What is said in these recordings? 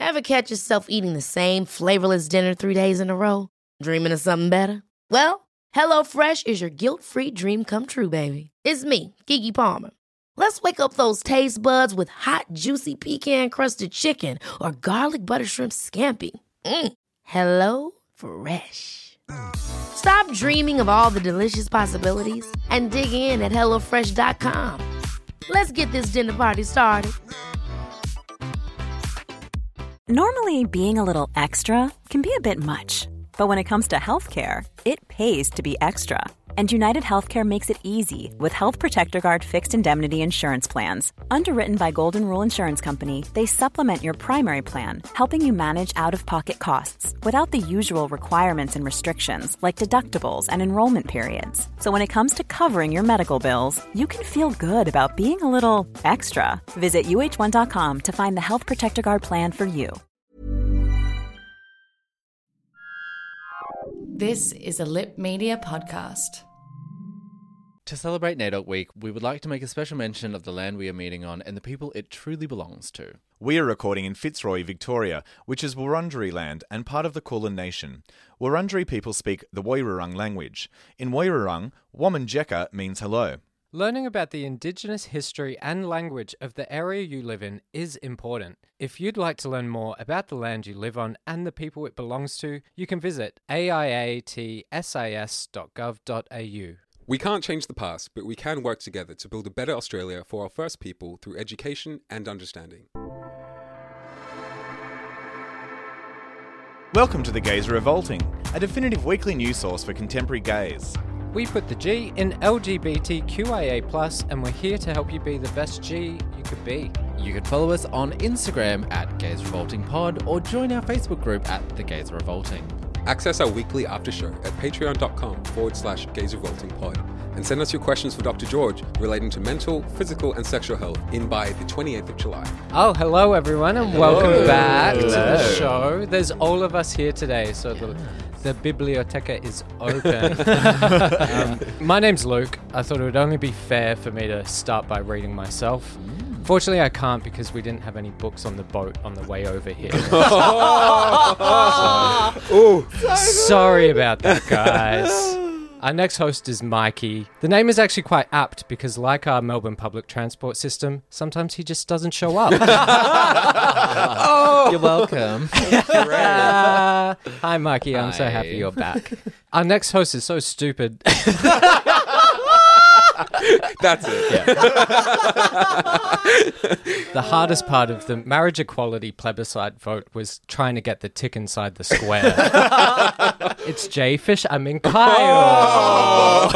Ever catch yourself eating the same flavorless dinner 3 days in a row? Dreaming of something better? Well, HelloFresh is your guilt-free dream come true, baby. It's me, Keke Palmer. Let's wake up those taste buds with hot, juicy pecan-crusted chicken or garlic butter shrimp scampi. Hello Fresh. Stop dreaming of all the delicious possibilities and dig in at HelloFresh.com. Let's get this dinner party started. Normally, being a little extra can be a bit much. But when it comes to healthcare, it pays to be extra. And United Healthcare makes it easy with Health Protector Guard fixed indemnity insurance plans. Underwritten by Golden Rule Insurance Company, they supplement your primary plan, helping you manage out-of-pocket costs without the usual requirements and restrictions like deductibles and enrollment periods. So when it comes to covering your medical bills, you can feel good about being a little extra. Visit uh1.com to find the Health Protector Guard plan for you. This is a Lip Media podcast. To celebrate NAIDOC Week, we would like to make a special mention of the land we are meeting on and the people it truly belongs to. We are recording in Fitzroy, Victoria, which is Wurundjeri land and part of the Kulin Nation. Wurundjeri people speak the Woiwurrung language. In Woiwurrung, Wominjeka means hello. Learning about the Indigenous history and language of the area you live in is important. If you'd like to learn more about the land you live on and the people it belongs to, you can visit aiatsis.gov.au. We can't change the past, but we can work together to build a better Australia for our First People through education and understanding. Welcome to The Gays Are Revolting, a definitive weekly news source for contemporary gays. We put the G in LGBTQIA+, and we're here to help you be the best G you could be. You can follow us on Instagram at Gays Revolting Pod or join our Facebook group at The Gays Are Revolting. Access our weekly after show at patreon.com/gaysrevoltingpod and send us your questions for Dr. George relating to mental, physical and sexual health in by the 28th of July. Oh, hello everyone and welcome back to the show. There's all of us here today, so the biblioteca is open. My name's Luke. I thought it would only be fair for me to start by reading myself. Fortunately, I can't because we didn't have any books on the boat on the way over here. Sorry about that, guys. Our next host is Mikey. The name is actually quite apt because, like our Melbourne public transport system, sometimes he just doesn't show up. You're welcome. Hi, Mikey. I'm so happy you're back. Our next host is so stupid. That's it. Yeah. The hardest part of the marriage equality plebiscite vote was trying to get the tick inside the square. It's Jay Fish. I mean Kyle.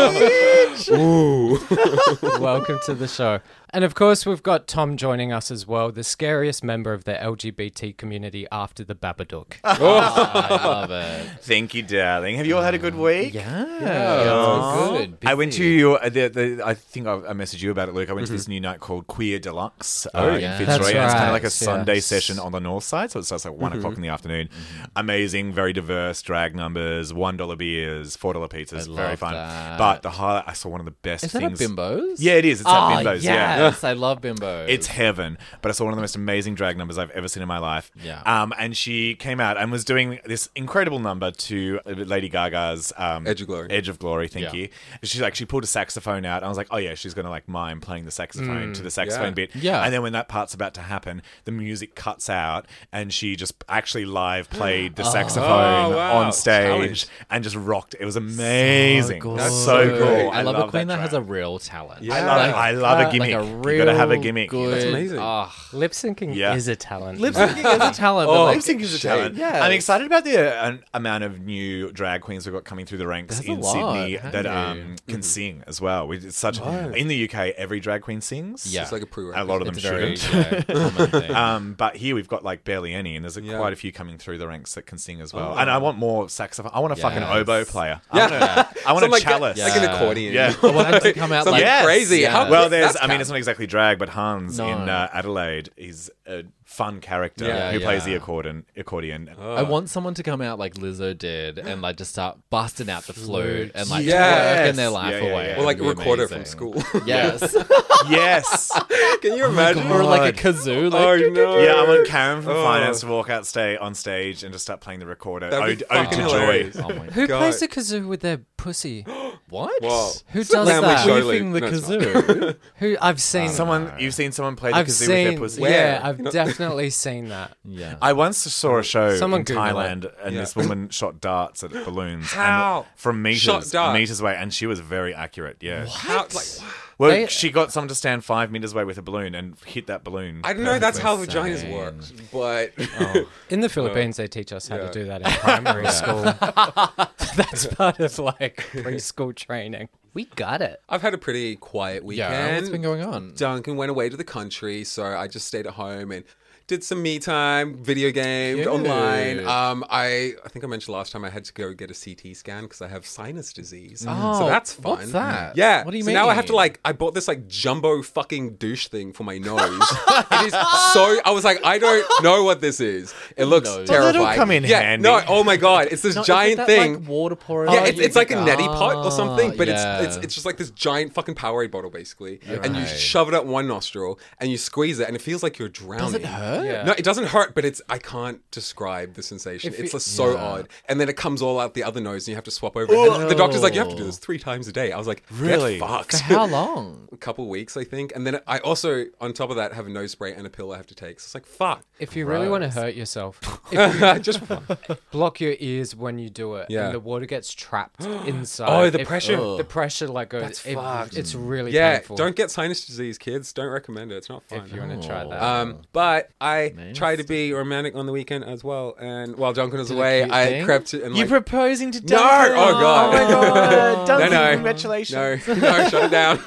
Welcome to the show. And of course, we've got Tom joining us as well, the scariest member of the LGBT community after the Babadook. I love it. Thank you, darling. Have you all had a good week? Yeah. Good. I went to, I think I messaged you about it, Luke. I went to this new night called Queer Deluxe in Fitzroy. That's It's kind right, of like a Sunday yes. session on the north side, so it starts like 1 o'clock in the afternoon. Amazing, very diverse drag numbers, $1 beers, $4 pizzas, very fun. that. But the highlight, I saw one of the best Is that things. at Bimbo's? Yeah, it is. It's at Bimbo's, yeah. Yes, I love Bimbo's. It's heaven. But I saw one of the most amazing drag numbers I've ever seen in my life. Yeah. And she came out and was doing this incredible number to Lady Gaga's Edge of Glory. Edge of Glory, thank Yeah. you. She pulled a saxophone out and I was like, oh yeah, she's going to like mime playing the saxophone to the saxophone bit. Yeah. And then when that part's about to happen, the music cuts out and she just actually live played the saxophone on stage Challenge. and just rocked. It was amazing. So That's good. so cool. I love a queen that track. has a real talent. Yeah. I love a gimmick. Like a real You got to have a gimmick. Good, That's amazing. Lip syncing Yeah. is a talent. Lip syncing is a talent. but like, Lip sync is a talent. Yeah. I'm excited about the amount of new drag queens we've got coming through the ranks There's a in lot, Sydney haven't that you? can sing as well. It's such in the UK, every drag queen sings. Yeah. It's like a prerequisite. A lot of them it's a very shouldn't. common thing. But here we've got like barely any, and there's Yeah. quite a few coming through the ranks that can sing as well. And I want more saxophone. I want a fucking Yes. oboe player. Yeah. I want Some a like chalice. like an accordion. Yeah. I want it to come out Something like Yes. crazy. Yeah. How Well, that's it's not exactly drag, but Hans No. in Adelaide is a fun character who plays the accordion. I want someone to come out like Lizzo did and like just start busting out the flute and like Yes. twerking their life Yeah, yeah, away. yeah. Or like It'd be record it amazing. from school. Yes. Yes. Can you imagine? Or like a kazoo. Like, Oh no. Yeah, I want Karen from Oh. finance to walk out on stage and just start playing the recorder. That'd be Ode to fucking Joy. hilarious. Oh my Who God. plays the kazoo with their pussy? What? Whoa. Who It's a does family that? show, Weaving Luke. the No, it's not. kazoo. Who I've seen. You've seen someone play the I've kazoo with seen. their pussy? Yeah, Where? I've definitely seen that. Yeah. I once saw a show Someone in Google Thailand, and Yeah. this woman shot darts at balloons How? and from Shot meters darts? away, and she was very accurate. Yeah. How, like, Well, They- she got someone to stand 5 meters away with a balloon and hit that balloon. I don't know. That's how Insane. vaginas work, but In the Philippines, they teach us how yeah. to do that in primary school. That's part of like preschool training. We got it. I've had a pretty quiet weekend. Yeah, what's been going on? Duncan went away to the country, so I just stayed at home and did some me time, video gamed Cute. online. I think I mentioned last time I had to go get a CT scan because I have sinus disease. Oh, so that's fun. what's that? Yeah. What do you so mean? now I have to I bought this like jumbo fucking douche thing for my nose. It is so. I was like, I don't know what this is. It looks Nose. terrifying. That'll come in yeah, handy. No, oh my god, it's this No, giant is it that, thing. Like, water pouring. Yeah, it's like a neti pot or something, but yeah. it's just like this giant fucking Powerade bottle basically, and you Right. shove it up one nostril and you squeeze it, and it feels like you're drowning. Does it hurt? Yeah. No, it doesn't hurt, but I can't describe the sensation. It's just so odd, and then it comes all out the other nose, and you have to swap over. And the doctor's like, you have to do this 3 times a day. I was like, Really? Get fucked. For how long? A couple weeks, I think, and then I also, on top of that, have a nose spray and a pill I have to take. So it's like, fuck. If you really want to hurt yourself, if you Just for fun. block your ears when you do it, Yeah. and the water gets trapped inside. Oh, the If- pressure. The pressure like goes. That's fucked. It's really Yeah, painful. don't get sinus disease, kids. Don't recommend it. It's not fun. if you want to try that. But I tried to be romantic on the weekend as well, and while Duncan was away, cute I thing? crept and You like, proposing to No! Duncan? Oh, God. Oh my god! Duncan, no. congratulations. no, shut it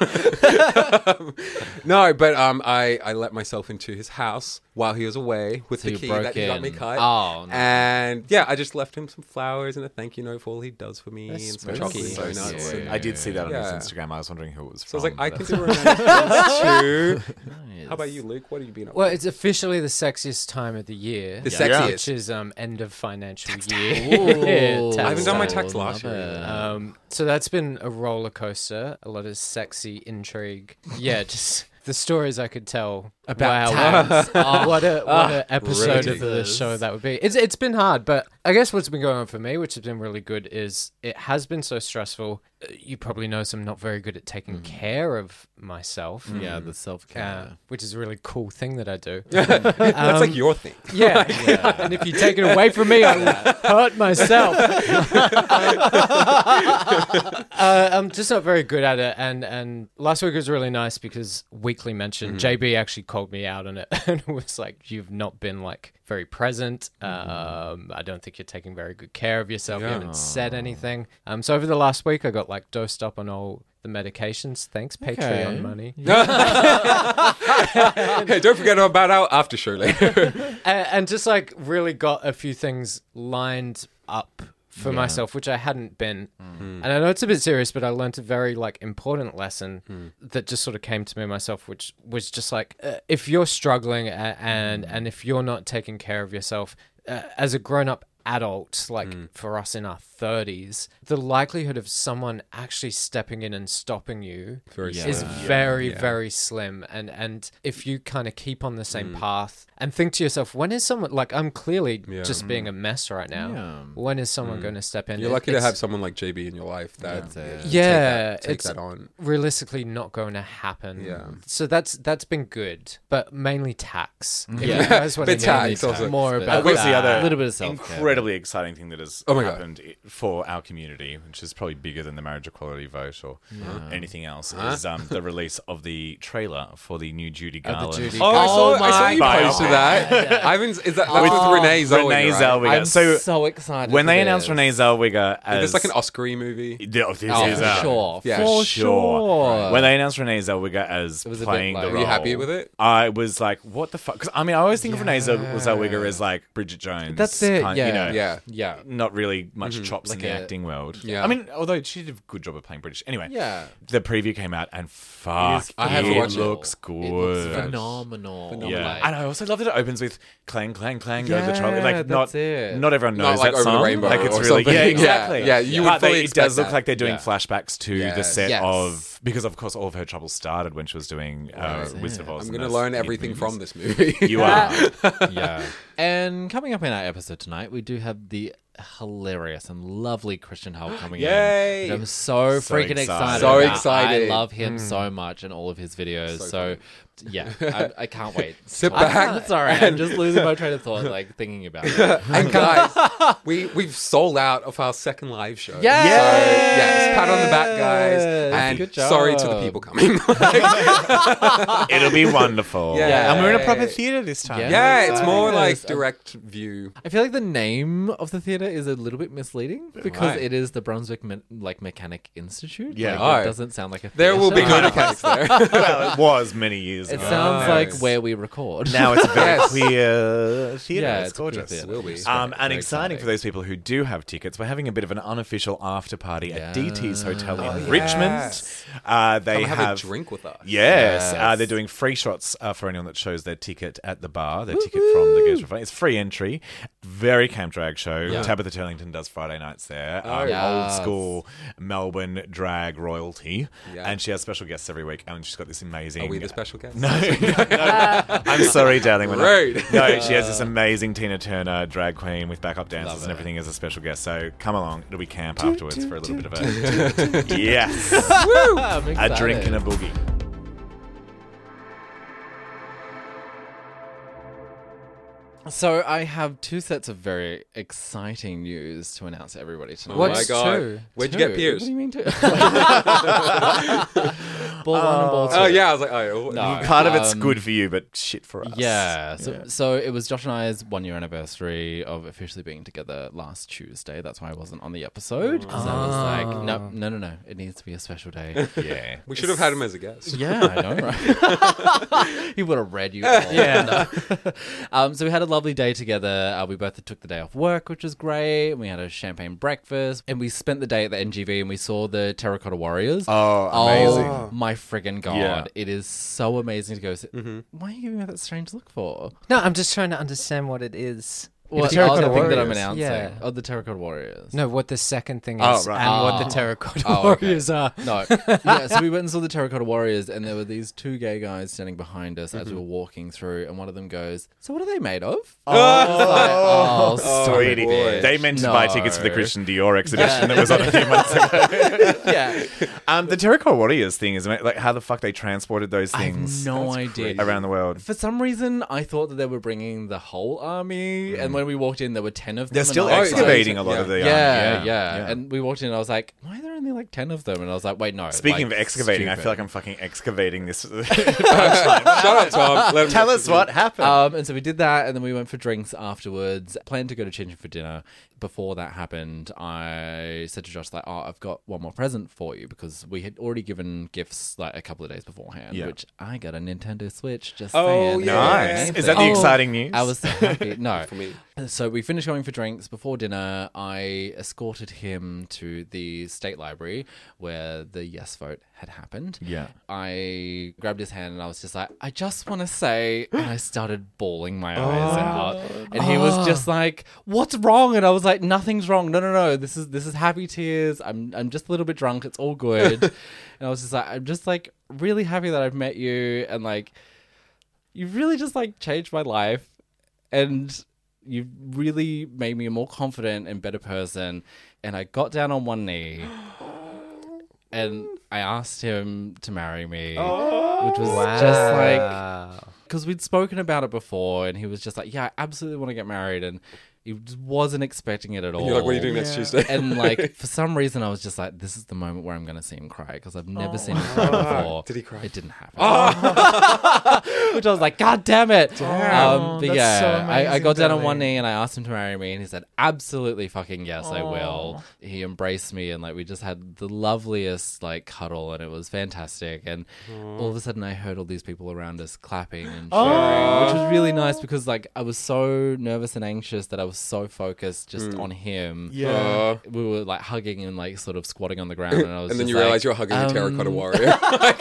down. No, but I let myself into his house while he was away with So the you key broke that he got me in. cut. Oh, no. And yeah, I just left him some flowers and a thank you note for all he does for me, and some sweet. chocolate So donuts. sweet. and- I did see that on Yeah. his Instagram. I was wondering who it was So I from. was like, I but- can do romantic things too. How about you, Luke? What have you been up to? Well, it's officially the sexiest time of the year. The Yeah. sexiest. Which is end of financial Ooh, year. I haven't done my time. tax last love year. it. So that's been a roller coaster, a lot of sexy intrigue. Yeah, just the stories I could tell About wow, tax. what a episode of the ridiculous. show that would be. It's been hard, but I guess what's been going on for me, which has been really good, is it has been so stressful. You probably notice I'm not very good at taking care of myself. Yeah, the self-care. Which is a really cool thing that I do. That's like your thing. Yeah. And if you take it away from me, I will hurt myself. I'm just not very good at it. And last week was really nice because Weekly mentioned JB actually called me out on it and was like, you've not been like very present. I don't think you're taking very good care of yourself. You haven't said anything. So over the last week, I got like dosed up on all the medications. Thanks, Patreon money. Hey, don't forget about our after show later. And just like really got a few things lined up for myself, which I hadn't been. And I know it's a bit serious, but I learned a very like important lesson that just sort of came to me myself, which was just like, if you're struggling and if you're not taking care of yourself as a grown-up adult, like for us in our 30s, the likelihood of someone actually stepping in and stopping you is very slim. And if you kind of keep on the same path and think to yourself, when is someone, like I'm clearly just being a mess right now, Yeah. when is someone going to step in? You're lucky to It's- have someone like JB in your life that take it's that on. realistically not going to happen. Yeah. So that's been good, but mainly tax. If Yeah. you guys want Bit to know tax also. more But about What's that. the other A little bit of self-care. incredibly exciting thing that has Oh my God. happened for our community, which is probably bigger than the marriage equality vote or anything else, is the release of the trailer for the new Judy Garland. Judy Oh, I saw you Biopic. posted to that. I haven't. Is that that's with Renee Zellweger? Renee right? Zellweger. I'm So so excited. when for they this. announced Renee Zellweger as Is this like an Oscar-y movie? This Oh, is for sure. Yeah. For sure. When they announced Renee Zellweger as was a bit playing like- the Were role, you happy with it? I was like, "What the fuck?" Because I mean, I always think of Renee Zellweger as like Bridget Jones. That's it, kind- yeah. You know, Yeah. Yeah. not really much chops Like in the a- acting world. Yeah. I mean, although she did a good job of playing British. Anyway, Yeah. the preview came out and fuck, I have to it watch it. looks It good. looks phenomenal. Yeah, Like, and I also love that it opens with "Clang, clang, clang." Go to the Yeah, trolley. Like that's not, it. not everyone Not knows like that Over the song. Rainbow like it's or really, something. yeah, Yeah, exactly. yeah, you would But fully it expect does look that. like they're doing Yeah. flashbacks to the Yes. set Yes. of because of course all of her trouble started when she was doing Wizard of Oz. I'm and going to those learn big everything movies. from this movie. You are. yeah. And coming up in our episode tonight, we do have the hilarious and lovely Christian Hale coming Yay! in. Which I'm so So freaking excited. excited. So about. excited. I love him so much and all of his videos. So, yeah, I can't wait. Sit I'm back sorry, I'm just losing my train of thought, like thinking about it. And guys, we've sold out of our second live show. Yeah. So, yes, pat on the back, guys. Yes. And Good job. sorry to the people coming. It'll be wonderful. Yeah. And we're in a proper theater this time. Yeah. yeah, it's more Yes. like direct view. I feel like the name of the theater is a little bit misleading because Right. it is the Brunswick Mechanic Institute. Yeah. Like, Oh. it doesn't sound like a There will be theater. no mechanics there. Well, it was many years It ago. sounds like Nice. where we record. Now it's a very Yes. queer theatre. Yeah, it's it's a queer gorgeous. theatre. Will be. It's And very exciting for those people who do have tickets. We're having a bit of an unofficial after party at DT's Hotel in Richmond. yes. They Come have a drink with us. Yes, Yes. they're doing free shots for anyone that shows their ticket at the bar. Their ticket from the Games for Fun. It's free entry. Very camp drag show. Yeah. Tabitha Turlington does Friday nights there. Oh, yes. Old school Melbourne drag royalty, Yeah. and she has special guests every week. And she's got this amazing. Are we the special guests? No, I'm sorry, darling. We're not. Rude. No, she has this amazing Tina Turner drag queen with backup dancers Love and it. everything as a special guest. So come along. It'll be camp afterwards for a little bit of a yes, I'm a excited. drink and a boogie. So I have two sets of very exciting news to announce to everybody tonight. Oh What's my god. two? Where'd you Two? get Piers? What do you mean two? Ball one and ball two. Oh yeah, I was like, oh No. Part of it's Um, good for you, but shit for us. Yeah. So it was Josh and I's 1 year anniversary of officially being together last Tuesday. That's why I wasn't on the episode. Because I was like, no. It needs to be a special day. Yeah. We should have had him as a guest. Yeah, I know, right? He would have read you all. Yeah. So we had a lovely day together. We both took the day off work, which was great. And we had a champagne breakfast. And we spent the day at the NGV and we saw the Terracotta Warriors. Oh, amazing. Oh, my friggin' God. Yeah. It is so amazing to go see. Why are you giving me that strange look for? No, I'm just trying to understand what it is. What, The Terracotta the thing that I'm Warriors. announcing. Yeah. Oh, the Terracotta Warriors. No, what the second thing Oh, is right. and what the Oh. Terracotta Oh, okay. Warriors are. No. Yeah, so we went and saw the Terracotta Warriors, and there were these two gay guys standing behind us as we were walking through, and one of them goes, "So what are they made of?" Oh, stop sweetie. it, bitch. They meant to buy No. tickets for the Christian Dior exhibition that was on a few months ago. Yeah. The Terracotta Warriors thing is like how the fuck they transported those I things have no idea. around the world. For some reason, I thought that they were bringing the whole army, and when we walked in, there were 10 of them. They're and still I was like- excavating a lot of the Yeah. And we walked in, and I was like, why are there only like 10 of them? And I was like, wait, no. Speaking like, of excavating, I stupid. feel like I'm fucking excavating this. Shut up, Tom. Let him Tell get us to what happened. And so we did that, and then we went for drinks afterwards. Planned to go to Chin Chin for dinner. Before that happened, I said to Josh, like, oh, I've got one more present for you, because we had already given gifts like a couple of days beforehand, Yeah. which I got a Nintendo Switch. Just Oh, saying. yeah. Nice. Amazing. Is that the exciting news? I was so happy. No. For me. So we finished going for drinks. Before dinner, I escorted him to the State Library where the yes vote had happened. Yeah. I grabbed his hand and I was just like, I just want to say, and I started bawling my eyes out. And he was just like, what's wrong? And I was like, nothing's wrong. No. This is happy tears. I'm just a little bit drunk. It's all good. And I was just like, I'm just like really happy that I've met you. And like, you really just like changed my life. And you really made me a more confident and better person. And I got down on one knee and I asked him to marry me, which was just like, because we'd spoken about it before, and he was just like, "Yeah, I absolutely want to get married," and he just wasn't expecting it at all. And you're like, what are you doing next Tuesday? And like, for some reason, I was just like, "This is the moment where I'm going to see him cry," because I've never seen him cry before. Did he cry? It didn't happen. Which I was like, "God damn it!" But that's yeah, so I amazing, got down on one darling. knee and I asked him to marry me, and he said, "Absolutely fucking yes, I will." He embraced me, and like we just had the loveliest like cuddle, and it was fantastic. And all of a sudden, I heard all these people around us clapping and cheering, which was really nice because like I was so nervous and anxious that I was so focused just on him. Yeah. We were like hugging and like sort of squatting on the ground, and I was And then just you like, realize you're hugging a terracotta warrior.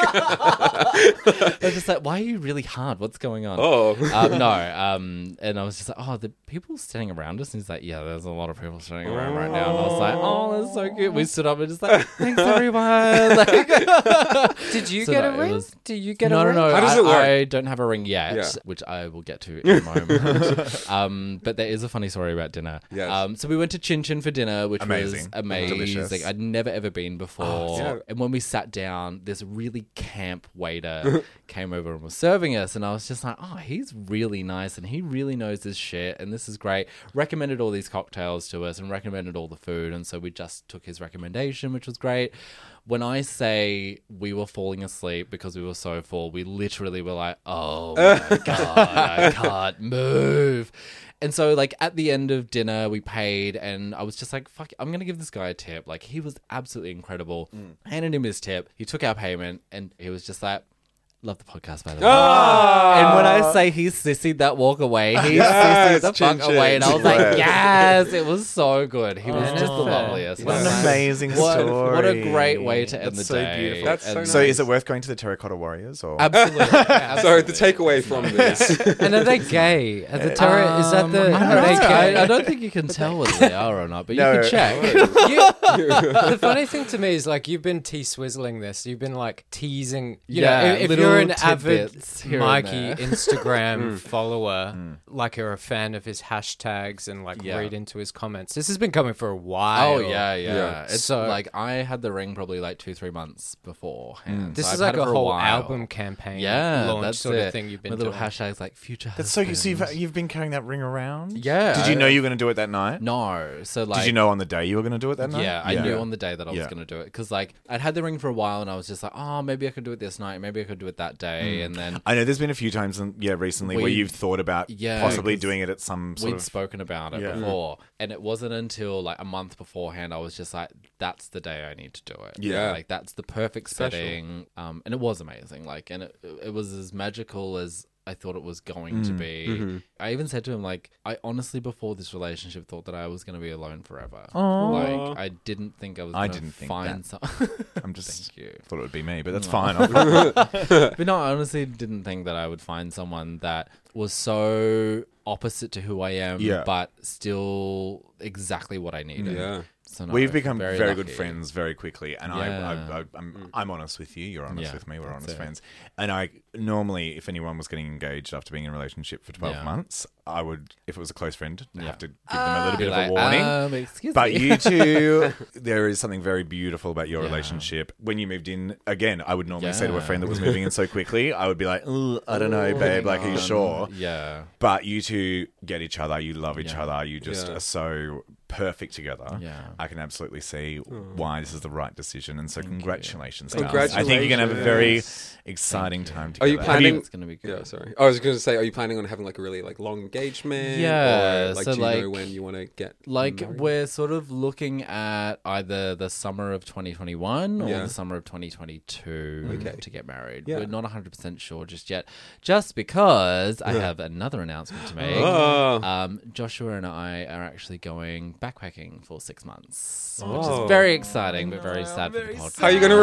I was just like, "Why are you really hard? What's going on?" And I was just like, "Oh, the people standing around us." And he's like, "Yeah, there's a lot of people standing around right now." And I was like, "Oh, that's so cute." We stood up and just like, "Thanks, everyone." Like, Did you So get no, a it ring? was- Do you get no, a no, ring? no. How does it work? I don't have a ring yet, Yeah. which I will get to in a moment. But there is a funny story about dinner. Yes. So we went to Chin Chin for dinner, which Amazing. was amazing. Delicious. I'd never ever been before. yeah. And when we sat down, this really camp waiter came over and was serving us, and I was just like, "Oh, he's really nice, and he really knows his shit, and this is great." Recommended all these cocktails to us, and recommended all the food, and so we just took his recommendation, which was great. When I say we were falling asleep because we were so full, we literally were like, "Oh my God, I can't move." And so, like, at the end of dinner, we paid, and I was just like, "Fuck, I'm going to give this guy a tip." Like, he was absolutely incredible. Handed him his tip. He took our payment, and he was just like, "Love the podcast, by the way." And when I say he sissied that walk away, he sissied the Chin fuck chin. away. And I was like, Yes. "Yes, it was so good." He was just the loveliest. What an Like, amazing story. what a great way to end That's the so day. beautiful. That's so And- So is it worth going to the Terracotta Warriors? Or Absolutely. So the takeaway from this. And are they gay? Are the terror? Is that the? I Are they don't know. gay? I don't think you can tell whether they are or not, but No. you can check. The funny thing to me is like you've been T-swizzling this. You've been like teasing. You know, Yeah, if little you're an avid tidbits here and Mikey there. Instagram follower, like you're a fan of his hashtags and like Yeah. read into his comments. This has been coming for a while. Oh yeah. Yeah. It's So- like I had the ring probably like 2-3 months before. This so is I've like had it a for whole while. album campaign, Yeah, launch that's sort it. of thing you've been My little doing. hashtags like future. that's so good. So husband. you've been carrying that ring around? Yeah. Did you know you were going to do it that night? No. So like. Did you know on the day you were going to do it that night? Yeah, I knew on the day that I was Yeah. going to do it because like I'd had the ring for a while and I was just like, "Oh, maybe I could do it this night, maybe I could do it that day," and then I know there's been a few times, recently where We- you've thought about Yeah, possibly 'cause doing it at some sort we'd of. spoken about it Yeah. before, and it wasn't until like a month beforehand I was just like, "That's the day I need to do it." Yeah. like that's the perfect setting, and it was amazing. Like, and it was as magical as I thought it was going to be. I even said to him, like, I honestly, before this relationship, thought that I was going to be alone forever. Like, I didn't think I was I going to didn't think find that. some. I'm just Thank you. thought it would be me, but that's No. fine. But no, I honestly didn't think that I would find someone that was so opposite to who I am, Yeah. but still exactly what I needed. Yeah. So no, We've become very good lucky. friends very quickly, and Yeah. I'm honest with you. You're honest Yeah, with me. We're that's honest it. friends. And I normally, if anyone was getting engaged after being in a relationship for 12 Yeah. months, I would, if it was a close friend, Yeah. have to give them a little Be bit like, of a warning. Excuse But me. you two, there is something very beautiful about your Yeah. relationship. When you moved in, again, I would normally say to a Yeah. friend that was moving in so quickly, I would be like, "Ugh, I don't know, babe. Like, are you sure?" Yeah. But you two get each other. You love each Yeah. other. You just Yeah. are so perfect together. Yeah. I can absolutely see why this is the right decision. And so congratulations, you. guys. I think you're going to have a very Congratulations. exciting time Are together. you Have planning? It's gonna be good. Yeah, sorry. I was going to say, are you planning on having like a really like long engagement? Yeah, Or, like, so, do you know like- when you want to get Like, married? we're sort of looking at either the summer of 2021 or Yeah. the summer of 2022 Okay. to get married. Yeah. We're not 100% sure just yet, just because I have another announcement to make. Oh. Joshua and I are actually going backpacking for 6 months, which Oh. is very exciting but very sad for the podcast. How are you going to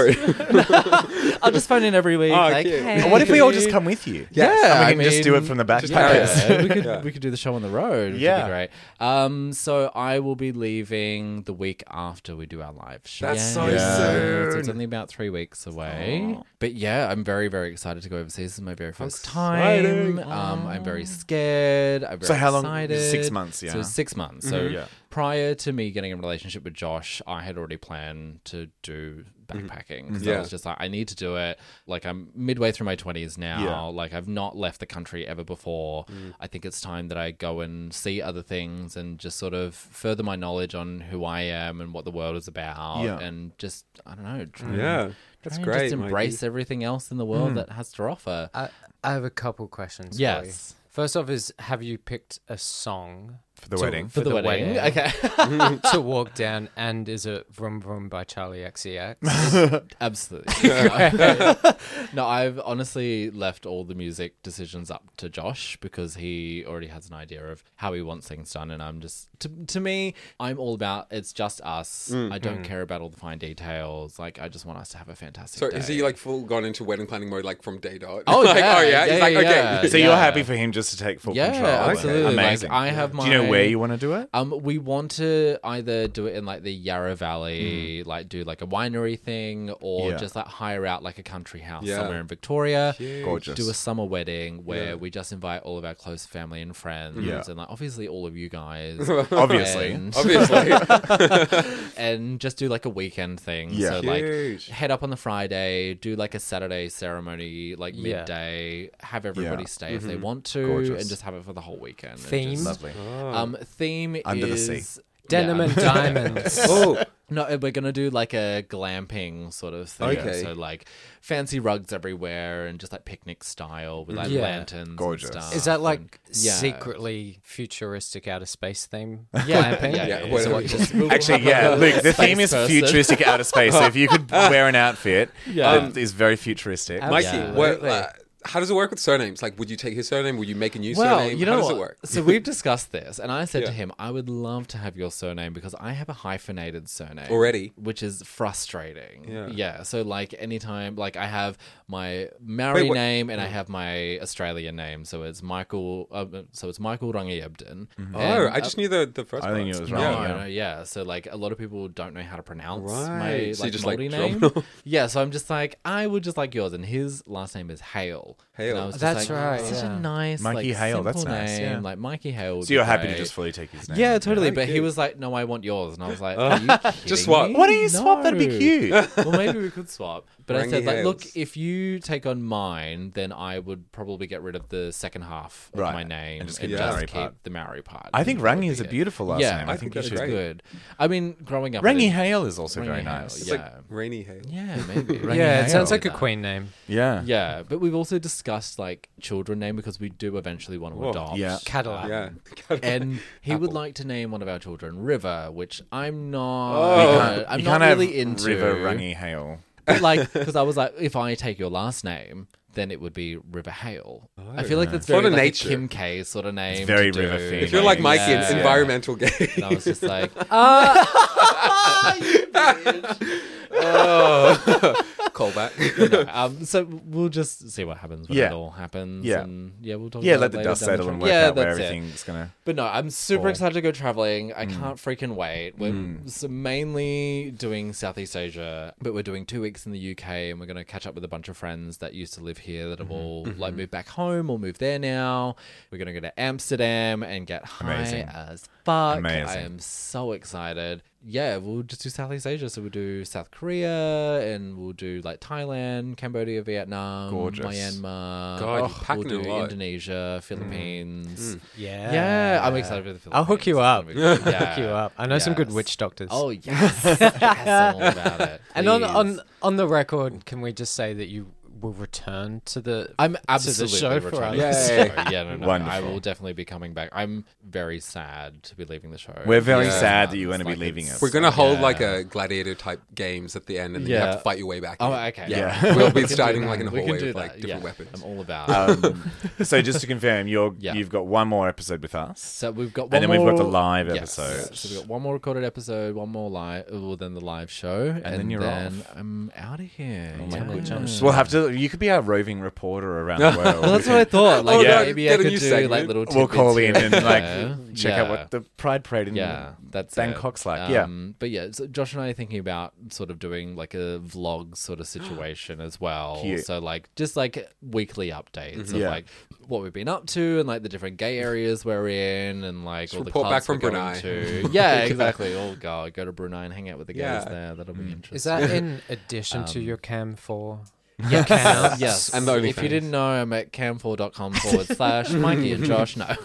record? I'll just phone in every week. Oh, like, cute. hey. What if we all just come with you? Yeah, And we can just do it from the back. just Yeah, we could Yeah. we could do the show on the road. Which Yeah. would be great. So I will be leaving the week after we do our live show. That's so So it's soon. only about 3 weeks away. But yeah, I'm very very excited to go overseas. This is my very first exciting. time. I'm very scared. I'm very So how long? Excited. 6 months, yeah. So 6 months. So Yeah. prior to me getting in a relationship with Josh, I had already planned to do backpacking. Because I was just like, I need to do it. Like, I'm midway through my 20s now. Yeah. Like, I've not left the country ever before. I think it's time that I go and see other things and just sort of further my knowledge on who I am and what the world is about. Yeah. And just, I don't know. That's try and great. Just embrace everything else in the world that has to offer. I have a couple questions. For you. Yes. First off, have you picked a song For the wedding. For the wedding. Okay. to walk down? And is it "Vroom Vroom" by Charlie XCX? Absolutely. No, I've honestly left all the music decisions up to Josh because he already has an idea of how he wants things done. And I'm just, to me, I'm all about it's just us. I don't care about all the fine details. Like, I just want us to have a fantastic So day. is he like full gone into wedding planning mode, like from day dot? Oh, Like, yeah. oh yeah. He's like, yeah. okay. So you're happy for him just to take full control? Absolutely. Amazing. Like, I have my... Do you know where you want to do it? We want to either do it in like the Yarra Valley, like do like a winery thing, or Yeah. just like hire out like a country house Yeah. somewhere in Victoria. Gorgeous. Do a summer wedding where we just invite all of our close family and friends, Yeah. and like obviously all of you guys, Obviously. and, Obviously. and just do like a weekend thing. Yeah. So like Huge. head up on the Friday, do like a Saturday ceremony, like Yeah. midday, have everybody Yeah. stay if they want to, Gorgeous. and just have it for the whole weekend. And Theme? just- Lovely. theme Under the is sea. Denim yeah. and diamonds. Oh, No, we're gonna do like a glamping sort of thing. Okay. So like fancy rugs everywhere and just like picnic style with like Yeah. lanterns. Gorgeous. And stuff. Is that like And- yeah. secretly futuristic outer space theme? Yeah, glamping? Yeah, So whatever. what, just- we'll Actually, have yeah. like a Look, the space theme is person. futuristic outer space. So if you could wear an outfit, Yeah. it's very futuristic. Mikey, Absolutely. how does it work with surnames? Like, would you take his surname? Would you make a new Well, surname? you know how does what? it work? So we've discussed this, and I said Yeah. to him, I would love to have your surname because I have a hyphenated surname Already? which is frustrating. Yeah. So like anytime, like I have my Maori what- name and I have my Australian name, so it's Michael. So it's Michael Rangi Ebden. Oh, I just knew the first I part. think it was No, right. no, yeah. So like a lot of people don't know how to pronounce Right. my So you like just, like, Māori drop name. it off. Yeah, so I'm just like I would just like yours, and his last name is Hale. Hale. And I was just That's like, right, Such yeah. a nice Mikey like, Hale, that's simple nice, name, yeah. like Mikey Hale. would So be you're happy to great. just fully take his name? Yeah, totally. But Okay. he was like, "No, I want yours," and I was like, "Are you kidding Just swap. me? Why don't you swap? That'd be No." cute. Well, maybe we could swap. But I Rangi said, like, look, Hales. if you take on mine, then I would probably get rid of the second half of Right. my name And just and keep the just Maori keep part. the Maori part. I think That would Rangi be is a it. beautiful last Yeah, name. I think you that's should. great. good. I mean, growing up, Rangi I Hale is also Rangi very Hale, nice. It's yeah. like Rainy Hale. yeah, maybe. Rangi Yeah, it sounds Hale. like a queen name. Yeah. Yeah, but we've also discussed like children name because we do eventually want to Whoa. adopt. Yeah. Cadillac. Yeah. And he would like to name one of our children River, which I'm not. I'm you not can't really have into. River Rangi Hale. But like, because I was like, if I take your last name, then it would be River Hale. I feel like that's very Sort of like nature. a Kim K sort of name. very to River do. theme. If you're like Mikey, Yeah. an environmental gay. And I was just like, Callback. no, so we'll just see what happens when Yeah. it all happens. Yeah. And yeah, we'll talk Yeah, about let it the later dust down the settle and track. work Yeah, out where that's it. everything's gonna. But no, I'm super Fall. excited to go traveling. I can't freaking wait. We're so mainly doing Southeast Asia, but we're doing 2 weeks in the UK, and we're going to catch up with a bunch of friends that used to live here that have all like moved back home or moved there now. We're going to go to Amsterdam and get high Amazing. as fuck. Amazing. I am so excited. Yeah, we'll just do Southeast Asia. So we'll do South Korea, and we'll do like Thailand, Cambodia, Vietnam, Gorgeous. Myanmar. God, you're we'll packing do a lot. Indonesia, Philippines. Yeah. Yeah, I'm excited for the Philippines. I'll hook you up. It's gonna be good. Hook you up. I know some good Yes. witch doctors. Oh yes, yes, all about it. and Please. on the record, can we just say that you will return to the I'm to absolutely the show for returning us? to the show. Yeah, no, I Wonderful. will definitely be coming back. I'm very sad to be leaving the show. We're very Yeah. sad that you're going to be Like, leaving it's- us. We're gonna hold Yeah. like a gladiator type games at the end, and then you have Yeah. to fight your way back. Oh, in. okay. Yeah. We'll We be can do starting that. like in a We can hallway do with like that. different Yeah. weapons. I'm all about. So just to confirm, Yeah. you've got one more episode with us. So we've got one And then we've got the more- live Yes. episode. So we've got one more recorded episode, one more live, well, then the live show, and then you're off. I'm out of here. Oh my Yeah. goodness. We'll have to you could be our roving reporter around the world. Well, that's what I thought. Like, yeah, maybe get I a could new do segment. like little We'll call tidbits in here and like there. check out what the Pride Parade in that's Bangkok's it. like. Yeah. But yeah, so Josh and I are thinking about sort of doing like a vlog sort of situation as well. Cute. So like just like weekly updates of Yeah. like what we've been up to and like the different gay areas we're in and like all the report back clubs from we're going Brunei. to. Yeah, exactly. Oh god, go to Brunei and hang out with the gays Yeah. there. That'll be interesting. Is that in addition to your Cam 4? Yes. accounts? Yes. And the if you OnlyFans. didn't know, I'm at cam4.com/Mikey and Josh. No.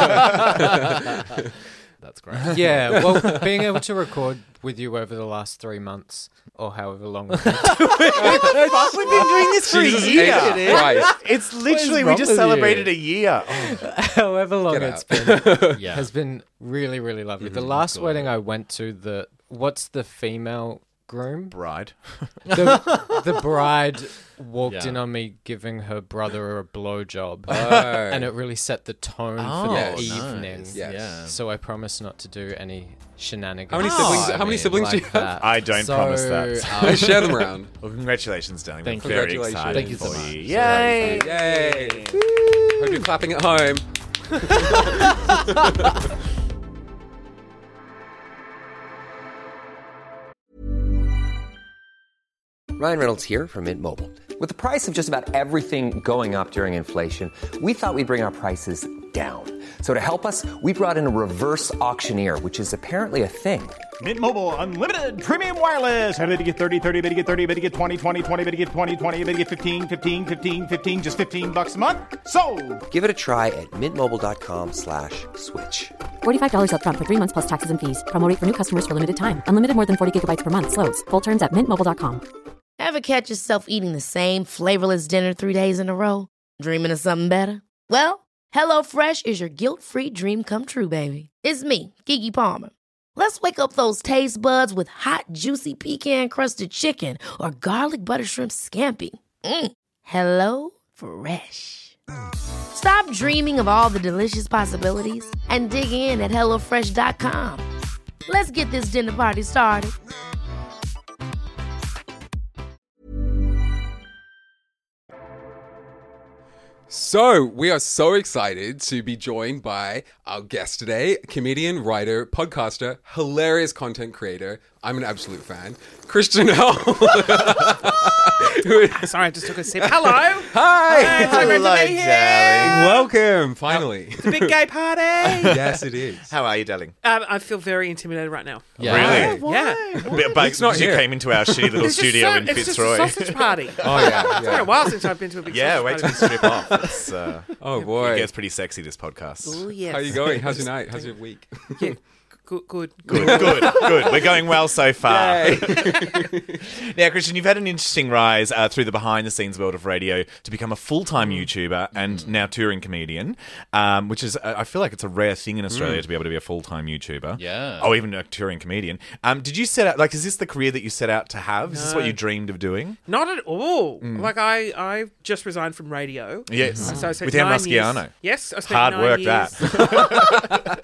That's great. Yeah, well, being able to record with you over the last 3 months or however long we've been We've been doing this for Jesus a year. H. Christ. It's literally, we wrong just with celebrated you? a year. Oh, however long Get it's out. been Yeah. has been really, really lovely. The last Good. wedding I went to, what's the female groom? bride. The bride walked Yeah. in on me giving her brother a blowjob, Oh. and it really set the tone for the yes. evening. Nice. Yes. Yeah. So I promised not to do any shenanigans. How many siblings? How many siblings do you like have? that. I don't So, promise that. I share them around. Well, congratulations, darling. Thank We're you. very Congratulations. excited Thank you so for much. you. So Yay! Yay! Hope you're clapping at home. Ryan Reynolds here from Mint Mobile. With the price of just about everything going up during inflation, we thought we'd bring our prices down. So to help us, we brought in a reverse auctioneer, which is apparently a thing. Mint Mobile Unlimited Premium Wireless. How to get 30, 30, bit to get 30, bit to get 20, 20, 20, bit to get 20, 20, bit to get 15, 15, 15, 15, just $15 a month? Sold! Give it a try at mintmobile.com/switch. $45 up front for 3 months plus taxes and fees. Promo rate for new customers for limited time. Unlimited more than 40 gigabytes per month. Slows full terms at mintmobile.com. Ever catch yourself eating the same flavorless dinner 3 days in a row? Dreaming of something better? Well, HelloFresh is your guilt-free dream come true, baby. It's me, Keke Palmer. Let's wake up those taste buds with hot, juicy pecan-crusted chicken or garlic butter shrimp scampi. Hello Fresh. Stop dreaming of all the delicious possibilities and dig in at HelloFresh.com. Let's get this dinner party started. So, we are so excited to be joined by our guest today, comedian, writer, podcaster, hilarious content creator. I'm an absolute fan, Christian Hell. Sorry, I just took a sip. Hello. Hi. So great to be here. Welcome, finally. It's a big gay party. Yes, it is. How are you, darling? I feel very intimidated right now. Yeah. Really? Yeah. But It's not you here. came into our shitty little It's just studio so- in it's just Fitzroy. a sausage party. Oh, yeah. It's been a while since I've been to a big Yeah, sausage wait till party. we strip off. It's, Oh, it boy. gets pretty sexy, this podcast. Oh, yes. How are you going? How's your night? How's your week? Yeah. Good. Good. We're going well so far. Now, Christian, you've had an interesting rise through the behind-the-scenes world of radio to become a full-time YouTuber and now touring comedian, which is, I feel like it's a rare thing in Australia to be able to be a full-time YouTuber. Yeah. Oh, even a touring comedian. Did you set out, like, is this the career that you set out to have? Is this what you dreamed of doing? Not at all. Like, I just resigned from radio. Yes. So I spent With Ian 9 years. Masciano. Yes, I spent Hard 9 work, years. that.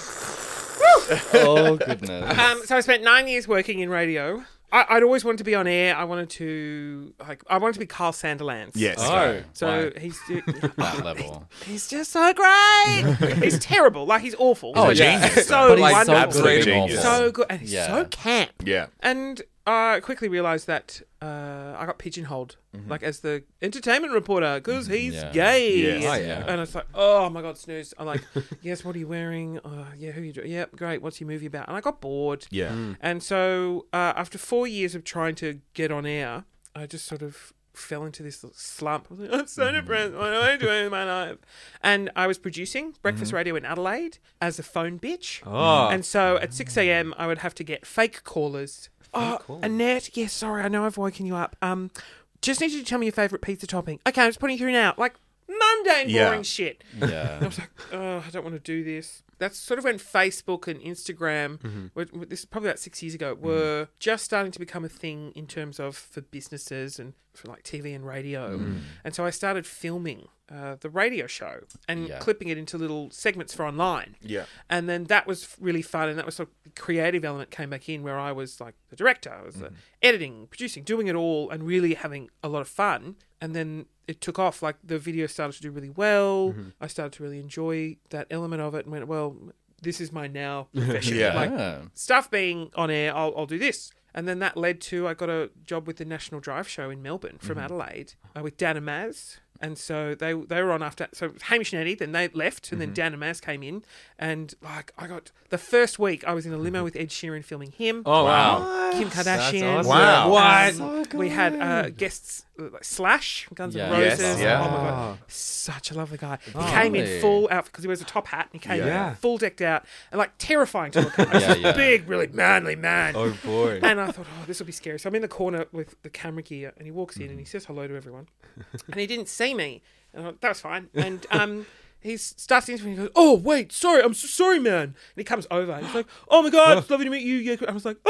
Oh goodness. So I spent 9 years working in radio. I'd always wanted to be on air. I wanted to be Carl Sanderlands. Yes. Oh, So like he's that level. he's just so great. He's terrible. Like, he's awful. Oh, But genius, So though. But he's so wonderful. Absolute great. genius. So good. And he's Yeah. so camp. Yeah. And I quickly realised that I got pigeonholed, like, as the entertainment reporter, because he's Yeah. gay. Yes. Oh, yeah. And it's like, oh my God, snooze. I'm like, yes, what are you wearing? Yeah, who are you doing? Yeah, great. What's your movie about? And I got bored. Yeah. And so after 4 years of trying to get on air, I just sort of fell into this slump. I was like, I'm so depressed. What am I doing with my life? And I was producing breakfast radio in Adelaide as a phone bitch. Oh. And so at 6 a.m, I would have to get fake callers. Annette, yes, sorry, I know I've woken you up. Just need you to tell me your favourite pizza topping. Okay, I'm just putting you through now. Like, mundane, Yeah. boring shit. And I Yeah. was like, oh, I don't want to do this. That's sort of when Facebook and Instagram, this is probably about 6 years ago, were just starting to become a thing in terms of for businesses and for like TV and radio. And so I started filming the radio show and Yeah. clipping it into little segments for online. Yeah. And then that was really fun, and that was sort of the creative element came back in where I was like the director, I was the editing, producing, doing it all, and really having a lot of fun. And then it took off. Like, the video started to do really well. I started to really enjoy that element of it and went, well, this is my now profession. Yeah. Like, stuff being on air, I'll do this. And then that led to, I got a job with the National Drive Show in Melbourne from Adelaide with Dan and Maz. And so they were on after. So Hamish and Eddie, then they left, and then Dan and Maz came in. And like, I got the first week, I was in a limo with Ed Sheeran filming him. Oh, wow. Kim Kardashian. Awesome. Wow. What? So we had guests like Slash, Guns N' Yes. Roses. Yeah. Oh my god, such a lovely guy. He came in full outfit because he wears a top hat, and he came in full decked out and like terrifying to look at. This big, really manly man. Oh, boy. And I thought, oh, this will be scary. So I'm in the corner with the camera gear, and he walks in and he says hello to everyone, and he didn't see me. And I thought, that was fine. And he starts the interview and he goes, oh, wait, sorry, I'm so sorry, man. And he comes over and he's like, oh my God, it's lovely to meet you. Yeah. I was like,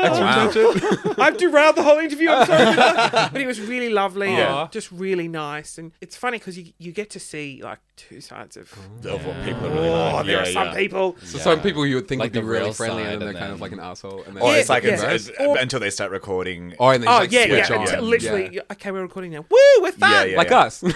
oh, I've derailed the whole interview. I'm sorry. But he was really lovely and just really nice. And it's funny because you get to see like two sides of what people are really like. there are some people. So some people you would think Like would be the really real friendly, side and they're and kind of then- like an asshole. And then Or it's like Or- until they start recording. oh, and then Oh, like, yeah, switch yeah. on. It's literally, Yeah. okay, we're recording now. Woo, we're fun. Yeah, Like yeah. us.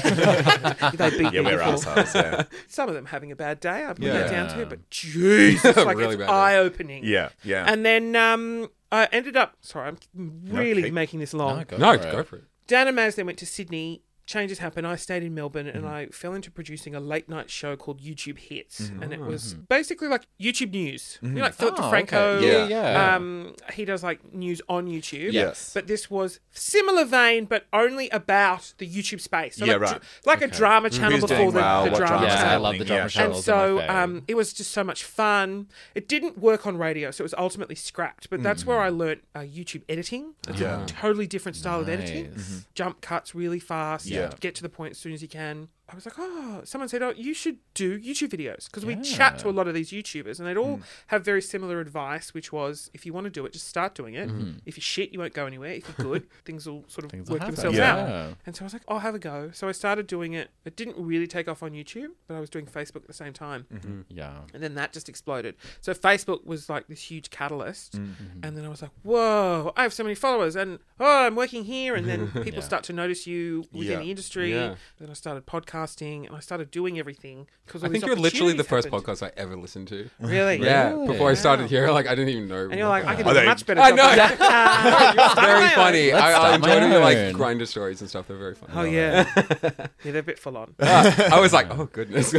They beat Yeah, we're people. assholes. Yeah. Some of them having a bad day, I put Yeah. that down too, but Jesus, like Really it's bad day. eye-opening. Yeah. Yeah. And then I ended up, sorry, I'm really keep- making this long. No, go for it. Dan and Maz then went to Sydney. Changes happened. I stayed in Melbourne and I fell into producing a late night show called YouTube Hits. And it was basically like YouTube news. You know, like Philip DeFranco. Okay. Yeah. He does like news on YouTube. Yes. But this was similar vein, but only about the YouTube space. So Yeah, like, right. like a drama channel Who's before doing the, well, the what drama drama's Yeah, I channel. love the drama Yeah. channels. And so they're my fave. it was just so much fun. It didn't work on radio, so it was ultimately scrapped. But that's where I learnt YouTube editing. It's a totally different style of editing. Nice. Jump cuts really fast. Yeah. Get to the point as soon as you can. I was like, oh, someone said, oh, you should do YouTube videos. Because we chat to a lot of these YouTubers and they'd all have very similar advice, which was, if you want to do it, just start doing it. If you're shit, you won't go anywhere. If you're good, things will sort of Things will work happen. themselves Yeah. out. And so I was like, I'll have a go. So I started doing it. It didn't really take off on YouTube, but I was doing Facebook at the same time. Yeah. And then that just exploded. So Facebook was like this huge catalyst. And then I was like, whoa, I have so many followers. And, oh, I'm working here. And then people start to notice you within the industry. Yeah. Then I started podcasting and I started doing everything. Because I think you're literally the first podcast. podcast I ever listened to. Really? Yeah, before I started here, like I didn't even know. And you're like, I can Are do a they- much better I job. know. than that. It's very funny. I start enjoyed my your like own. grinder stories and stuff. They're very funny. Oh, yeah. Yeah, they're a bit full on. I was like, oh goodness.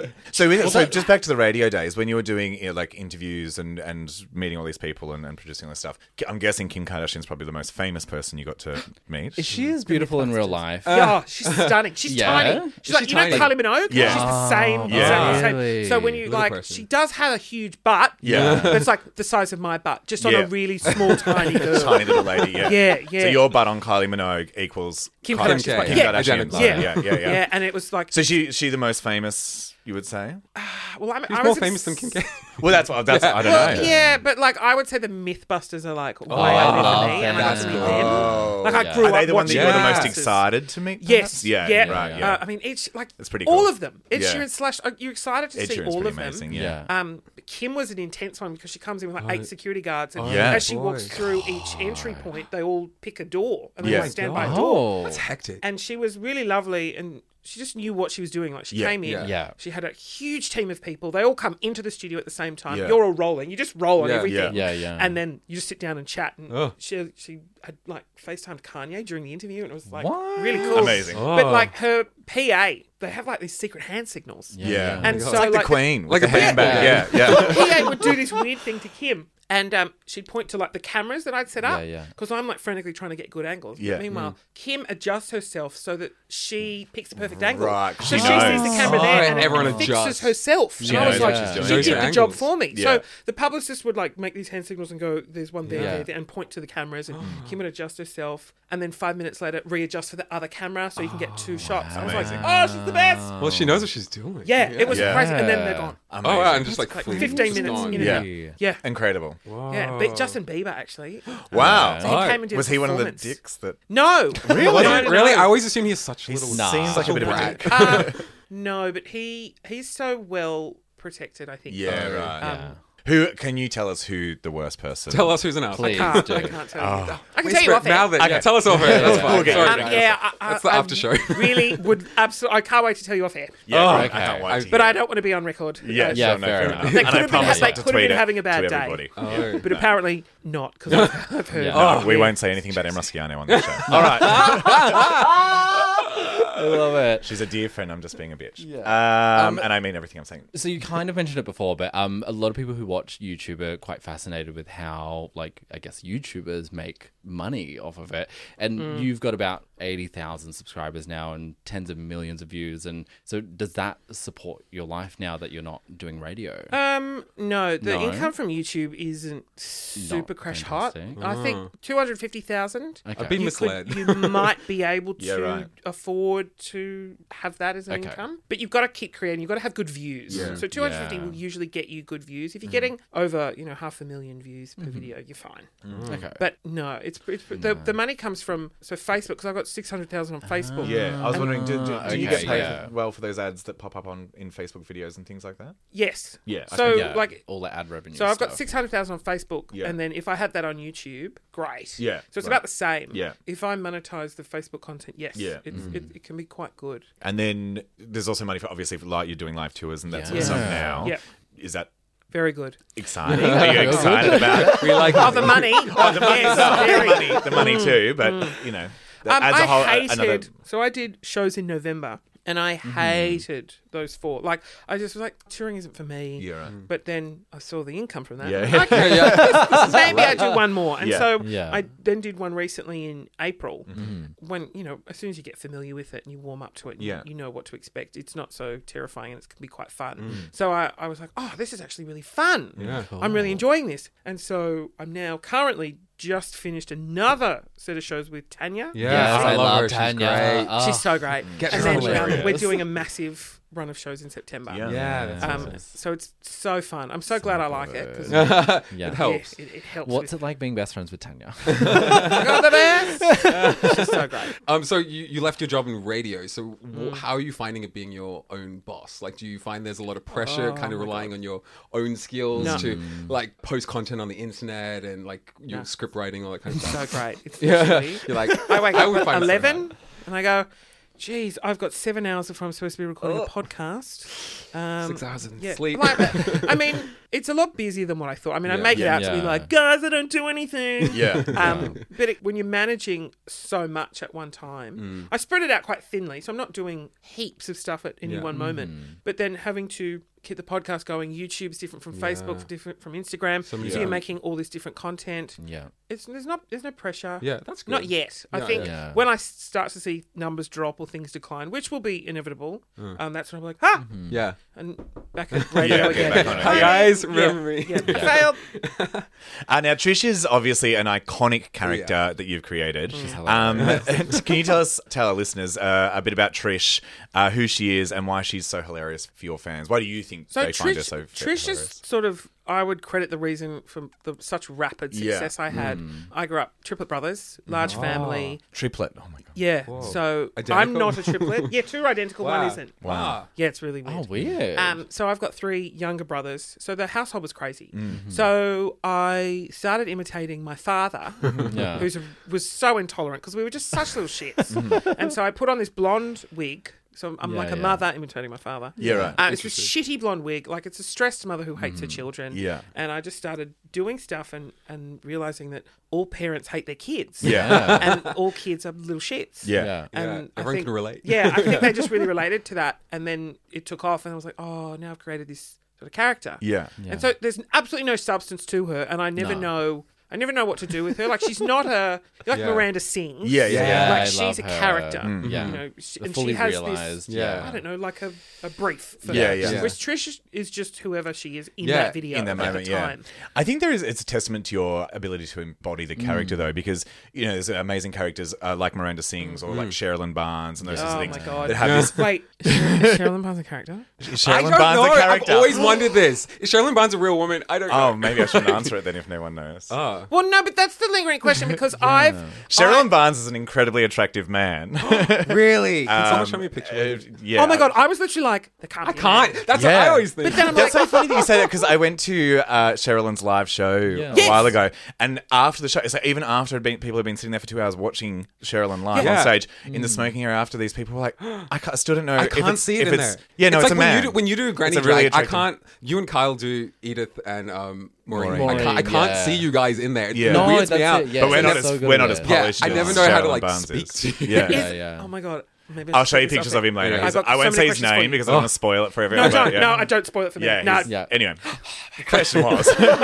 So just back to the radio days when you were doing like interviews and meeting all these people and producing all this stuff. I'm guessing Kim Kardashian's probably the most famous person you got to meet. She is beautiful in real life. Yeah, she's stunning. She's Yeah? tiny. She's like, she you know, tiny? Kylie Minogue? Yeah. She's the same. Yeah. Exactly the same. Really? So when you Little like, person. she does have a huge butt. Yeah. But it's like the size of my butt, just on Yeah. a really small, tiny girl. Tiny little lady, yeah. Yeah, yeah. So your butt on Kylie Minogue equals Kim Kylie- Kardashian's Kim butt. K. Yeah. Kardashian's Identical. butt. Yeah. Yeah. And it was like, So she the most famous, you would say? well, I He's was more famous than Kim K. Well, that's I don't Well, know. yeah, but like I would say the Mythbusters are like way I over love me, and I them. got to meet them. Oh. Like I grew Are they up the ones that watching you were the most Mythbusters. excited to meet? Yes. perhaps? Yeah. Yeah. Right. Yeah. I mean, each like That's pretty all cool. of them. Ed Yeah. Sheeran slash. You're excited to Ed see Sheeran's all pretty of them. amazing. Yeah. But Kim was an intense one because she comes in with like 8 security guards, and Yeah. as she walks boy. through each entry point, they all pick a door and they Yeah. all stand by a door. Oh. That's hectic. And she was really lovely, and she just knew what she was doing. Like she Yeah. came in, Yeah. she had a huge team of people. They all come into the studio at the same time. Yeah. You're all rolling. You just roll on Yeah. everything. Yeah. And then you just sit down and chat. And Oh. she had like FaceTimed Kanye during the interview, and it was like What? really cool. Amazing. But Oh. like her PA, they have like these secret hand signals. Yeah. And It's so like the like Queen, like with a the handbag. Yeah. Yeah. PA would do this weird thing to Kim. And she'd point to like the cameras that I'd set up Yeah. because I'm like frantically trying to get good angles. Yeah. But meanwhile, Kim adjusts herself so that she picks the perfect angle. Right, So she she knows. sees the camera Oh, there and and everyone it fixes adjusts. herself. And I knows was what like, she's doing. she Knows did her the job angles. for me. Yeah. So the publicist would like make these hand signals and go, "There's one there, Yeah. there," and point to the cameras. And Kim would adjust herself, and then 5 minutes later readjust for the other camera so you can get 2 shots. I was like, amazing. "Oh, she's the best." Well, she knows what she's doing. Yeah, it was Yeah. crazy. And then they're gone. Oh, wow, and just like, Like flew 15 just minutes gone. in Yeah. and out. Yeah. Incredible. Yeah, but Justin Bieber actually. Wow. So he came and did Was a he one of the performance. dicks that? No. Really? No, no, no. Really? I always assume he has such He little. seems like a bit of a dick. No, but he's so well protected, I think. Yeah, though. right. Who can you tell us who the worst person? Tell us who's an asshole. Please I do. can't tell you. I can Whisper tell you it off now air. then. Yeah, tell us off air. That's fine. We'll get Sorry. you. That's the after show. Really would absolutely. I can't wait to tell you off air. Yeah, Oh, great. okay. I can't wait to But hear I it. don't want to be on record. Yeah, Yeah, sure, no, fair fair enough. enough. They And could I have been, promise they not to could have tweet been it having a bad to day. everybody. Oh. But apparently not, because I've heard. Yeah, no, we won't say anything about Em Rusciano on this show. All right. I love it. She's a dear friend. I'm just being a bitch. And I mean everything I'm saying. So you kind of mentioned it before, but a lot of people who watch YouTube are quite fascinated with how, like, I guess YouTubers make money off of it. And you've got about 80,000 subscribers now and tens of millions of views. And so does that support your life now that you're not doing radio? No, the No? income from YouTube isn't super crash hot. fantastic. I think 250,000. Okay. I've been misled. You might be able to Yeah, right. afford to have that as an Okay. income, but you've got to keep creating. You've got to have good views. Yeah. So 250 Yeah. will usually get you good views. If you're getting over, 500,000 views per video, you're fine. Okay. But no, it's the money comes from Facebook, because I've got 600,000 on Facebook. Yeah, I was wondering, do you okay, get paid yeah. well for those ads that pop up in Facebook videos and things like that? Yes. Yeah, I So yeah, like. all the ad revenue. So I've got stuff. 600,000 on Facebook, Yeah. and then if I had that on YouTube, great. Yeah, So it's right. about the same. Yeah. If I monetize the Facebook content, yes. Yeah. It can be quite good. And then there's also money for, obviously, for like you're doing live tours and that sort of Yeah. stuff now. Yeah. Is that Very good. exciting? Are you excited about it? We like Oh, the money. Oh, the money, Yes, the money too, but that adds a whole I hated. another. So I did shows in November, and I hated those 4. Like, I just was like, touring isn't for me. Yeah, right. But then I saw the income from that. Yeah. Okay, maybe I do one more. And Yeah. so Yeah. I then did one recently in April, when, as soon as you get familiar with it and you warm up to it, and Yeah. you know what to expect. It's not so terrifying, and it can be quite fun. So I was like, oh, this is actually really fun. Yeah. I'm really enjoying this. And so I'm now currently just finished another set of shows with Tanya. Yes, I love her. She's Tanya. great. Oh. She's so great. Get And her then hilarious. we're doing a massive run of shows in September. Yeah. Yeah, that's awesome. So it's so fun. I'm so glad I like it. 'Cause, Yeah. It helps. It helps. What's it like being best friends with Tanya? Got the best. She's so great. So you left your job in radio. So how are you finding it being your own boss? Like, do you find there's a lot of pressure, kind of relying on your own skills No. to like post content on the internet and like your script writing, all that kind of So stuff? great. It's Yeah, literally- you're like I wake would up find at it so 11 and I go, geez, I've got 7 hours before I'm supposed to be recording a podcast. 6 hours of Yeah. sleep. I mean, it's a lot busier than what I thought. I mean, I Yeah. make it out to be Yeah. like, guys, I don't do anything. Yeah. But when you're managing so much at one time, I spread it out quite thinly. So I'm not doing heaps of stuff at any one moment. But then having to keep the podcast going, YouTube's different from Facebook, different from Instagram. So many you're different- making all this different content. Yeah. There's no pressure. Yeah, that's good. Not yet. I Yeah, think yeah. when I start to see numbers drop or things decline, which will be inevitable, that's when I'm like, ha! Yeah. And back at radio Yeah, again. back on it. Hi guys, remember me? Yeah, I failed. Now, Trish is obviously an iconic character that you've created. She's Can you tell our listeners a bit about Trish, who she is, and why she's so hilarious for your fans? Why do you think So they find her so Trish hilarious? is sort of, I would credit the reason for such rapid Yeah. success I had. I grew up triplet brothers, large family. Triplet. Oh my god. Yeah. So I'm Identical? not a triplet. Yeah, 2 are identical, Wow. one isn't. Wow. Yeah, it's really weird. Oh, weird. So I've got 3 younger brothers. So the household was crazy. Mm-hmm. So I started imitating my father, Yeah. who was so intolerant because we were just such little shits. Mm-hmm. And so I put on this blonde wig. So I'm Yeah, like a yeah. mother imitating my father. Yeah, right. It's a shitty blonde wig. Like, it's a stressed mother who hates her children. Yeah. And I just started doing stuff and realizing that all parents hate their kids. Yeah. And all kids are little shits. Yeah. Yeah. And Yeah, I everyone think- can relate. Yeah, I think they just really related to that. And then it took off, and I was like, oh, now I've created this sort of character. Yeah. And so there's absolutely no substance to her, and I never know what to do with her. Like, she's not like Yeah. Miranda sings. Yeah, yeah. Yeah, Like, I she's love a her. character. Yeah. You know, The and fully she has realized. this, Yeah. I don't know, like a brief for Yeah, her. yeah. Yeah. Whereas Trish is just whoever she is in Yeah, that video In that at moment, the yeah. time. I think it's a testament to your ability to embody the character, though, because there's amazing characters like Miranda Sings or like Sherilyn Barnes and those sorts of Oh things my God. that have this. Wait, is Sherilyn Barnes a character? Is I Sherilyn don't Barnes know. a character? I've always wondered this. Is Sherilyn Barnes a real woman? I don't know. Oh, maybe I shouldn't answer it then if no one knows. Oh, Well, no, but that's the lingering question because I've Sherilyn Barnes is an incredibly attractive man. Really? Can someone show me a picture? Yeah. Oh my god, I was literally like, there can't I be a can't. man. That's what I always think. But then I'm That's like, so funny that you say that because I went to Sherilyn's live show a while ago, and after the show, so even after people had been sitting there for 2 hours watching Sherilyn live on stage in the smoking area, after these people were like, I still don't know. I if can't it's, see it if in it's, there. Yeah, no, it's like a man. when you do Granny It's a really Drag, I attractive- can't. You and Kyle do Edith and Maureen. Maureen, I can't yeah. see you guys in there. Yeah. It No, weirds me that's out. it, yeah. But we're It's not so as good we're not at as it. polished. I as never know how to, Sherilyn like, Barnes speak is. to you. Yeah. oh my god. Maybe I'll show you pictures of him later. I've got I won't so many say his questions for name you. because I don't want to spoil it for everyone. No, but don't. No, don't spoil it for me. Yeah, no. he's- Anyway, the question was.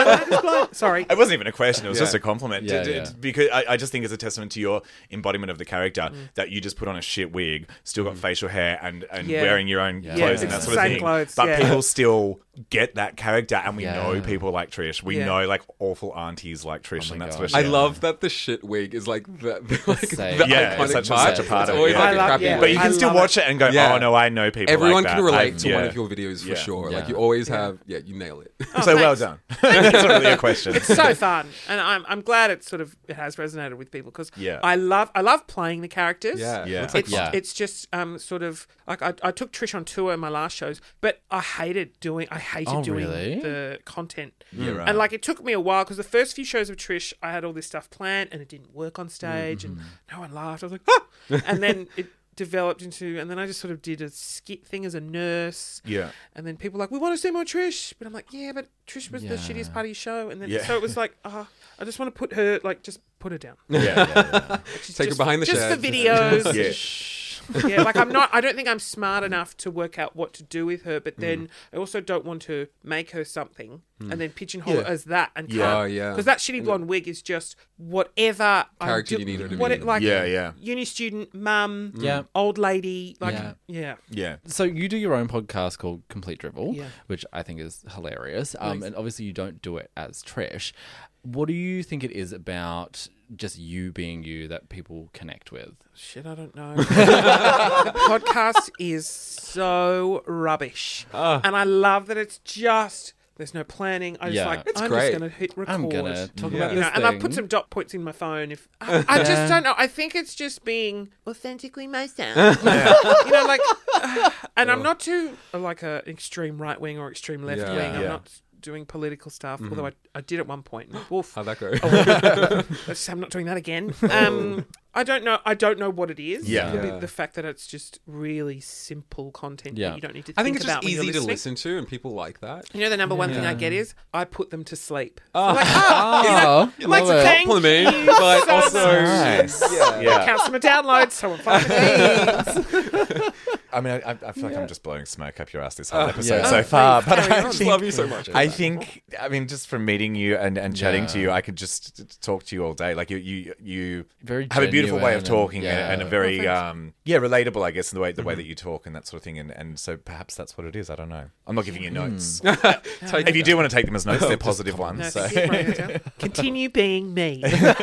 Sorry. It wasn't even a question. It was just a compliment. Yeah. Because I just think it's a testament to your embodiment of the character that you just put on a shit wig, still got facial hair, and wearing your own clothes and that It's sort the of same thing. clothes, But yeah. people still get that character, and we know people like Trish. We Yeah. know like awful aunties like Trish, and that's what I love that the shit wig is like the Same. iconic it's such part. a part It's of it. always Yeah. like I a love- crappy yeah. wig. But you can I still love watch it and go, Yeah. oh no, I know people. Everyone like can that. relate to one Yeah. of your videos for Yeah. sure. Like Yeah. you always have, you nail it. So well thanks. done. That's not really a question. It's so fun, and I'm glad it has resonated with people because Yeah. I love playing the characters. Yeah. Yeah. Looks like It's fun. it's just sort of like I took Trish on tour in my last shows, but I hated doing really? the content. Yeah, right. And like it took me a while because the first few shows of Trish, I had all this stuff planned and it didn't work on stage, and no one laughed. I was like, ah! And then it developed into, and then I just sort of did a skit thing as a nurse. Yeah. And then people were like, we want to see more Trish. But I'm like, yeah, but Trish was the shittiest part of your show. And then so it was like, I just want to put her, like, just put her down. Yeah. Take her behind the just shed. for videos. Yeah. Yeah, like I don't think I'm smart enough to work out what to do with her, but then I also don't want to make her something and then pigeonhole her as that and Yeah. Oh, yeah. because that shitty blonde wig is just whatever Character you need her to what be. it, like Yeah. uni student, mum, Yeah. old lady, like Yeah. Yeah. So you do your own podcast called Complete Dribble, Yeah. which I think is hilarious. And obviously you don't do it as Trish. What do you think it is about just you being you that people connect with? Shit, I don't know. The podcast is so rubbish, and I love that it's just. There's no planning. I just Yeah. like. It's I'm great. just going to hit record. I'm gonna talk Yeah. about You this know, and I've put thing. some dot points in my phone. If I just don't know. I think it's just being authentically myself. You know, like, and I'm not too like a extreme right wing or extreme left Yeah. wing. I'm Yeah. not doing political stuff, although I did at one point. Woof. How'd that go? I'm not doing that again. I don't know what it is. Yeah. Could be Yeah. the fact that it's just really simple content Yeah. that you don't need to think I think it's about just when you're easy to listening. listen to, and people like that. You know, the number one thing I get is I put them to sleep. So Oh. like, Oh, like, love it. thank Compliment, you but so also much. Yeah. Counts them a download, so I'm fine. I mean, I feel like I'm just blowing smoke up your ass this whole episode yeah. so far. But carry I on. think, love you so much. I think, I mean, just from meeting you and chatting to you, I could just talk to you all day. Like you Very have a beautiful way of genuine talking and a very relatable, I guess, in the way that you talk and that sort of thing. And so perhaps that's what it is. I don't know. I'm not giving you notes. If you do want to take them as notes, they're positive ones. No, So. thank you, Write it down. Continue being me.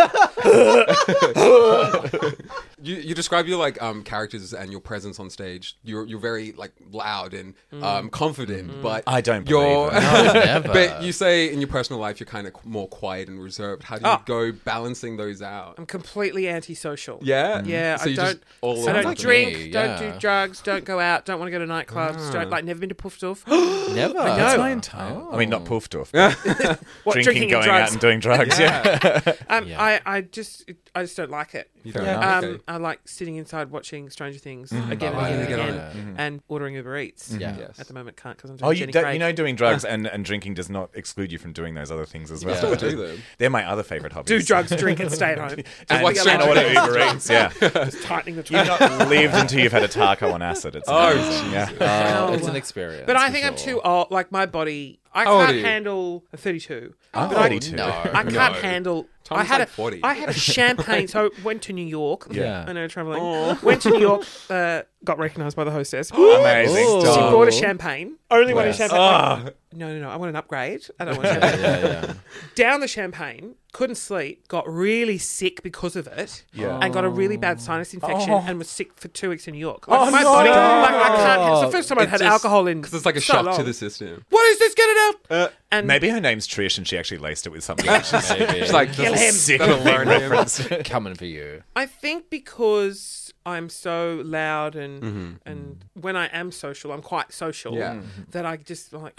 You describe your like characters and your presence on stage. You're very like loud and confident, but I don't you're. believe it. No, never. But you say in your personal life you're kind of more quiet and reserved. How do you go balancing those out? I'm completely antisocial. Yeah, Yeah, So I you just don't. all I around don't like drink. me, Don't yeah. do drugs. Don't go out. Don't want to go to nightclubs. Don't never been to Puff Duff. Never. I know. That's my entire. I mean, not poofed off. What, Drinking, going drugs. out and doing drugs. Yeah. I just don't like it. You don't know? Okay. I like sitting inside watching Stranger Things Mm-hmm. again and Oh, again yeah, and get on again, and ordering Uber Eats. Yeah. Yes. At the moment, can't because I'm doing Oh, you Jenny don't, Craig. you know, doing drugs and drinking does not exclude you from doing those other things as well. Still do them. They're my other favourite hobbies. do drugs, drink, and stay at home. and, watch and order Uber Eats. Yeah, Just tightening the you've track. not lived until you've had a taco on acid. It's amazing. Yeah. It's an experience. But I for think I'm sure. too old. Like my body, I How old are can't you? handle 32. I'm But I- 32. No. I can't handle Tom's like 40. I had a champagne. So went to New York. Yeah. I know, traveling. Went to New York. Got recognised by the hostess. Amazing. She Stop. brought a champagne. Only wanted champagne. Oh. No. I want an upgrade. I don't want champagne. Down the champagne. Couldn't sleep. Got really sick because of it. Yeah. And got a really bad sinus infection and was sick for 2 weeks in New York. Oh, My no. body, I can't. It's the first time I've It had just- alcohol in. Because it's like a so shock long. to the system. What is this? Get it out. And Maybe her name's Trish and she actually laced it with something. It's like, Kill him. Sick That'll thing learn him. reference. Coming for you. I think because I'm so loud and when I am social, I'm quite social. Yeah. That I just like,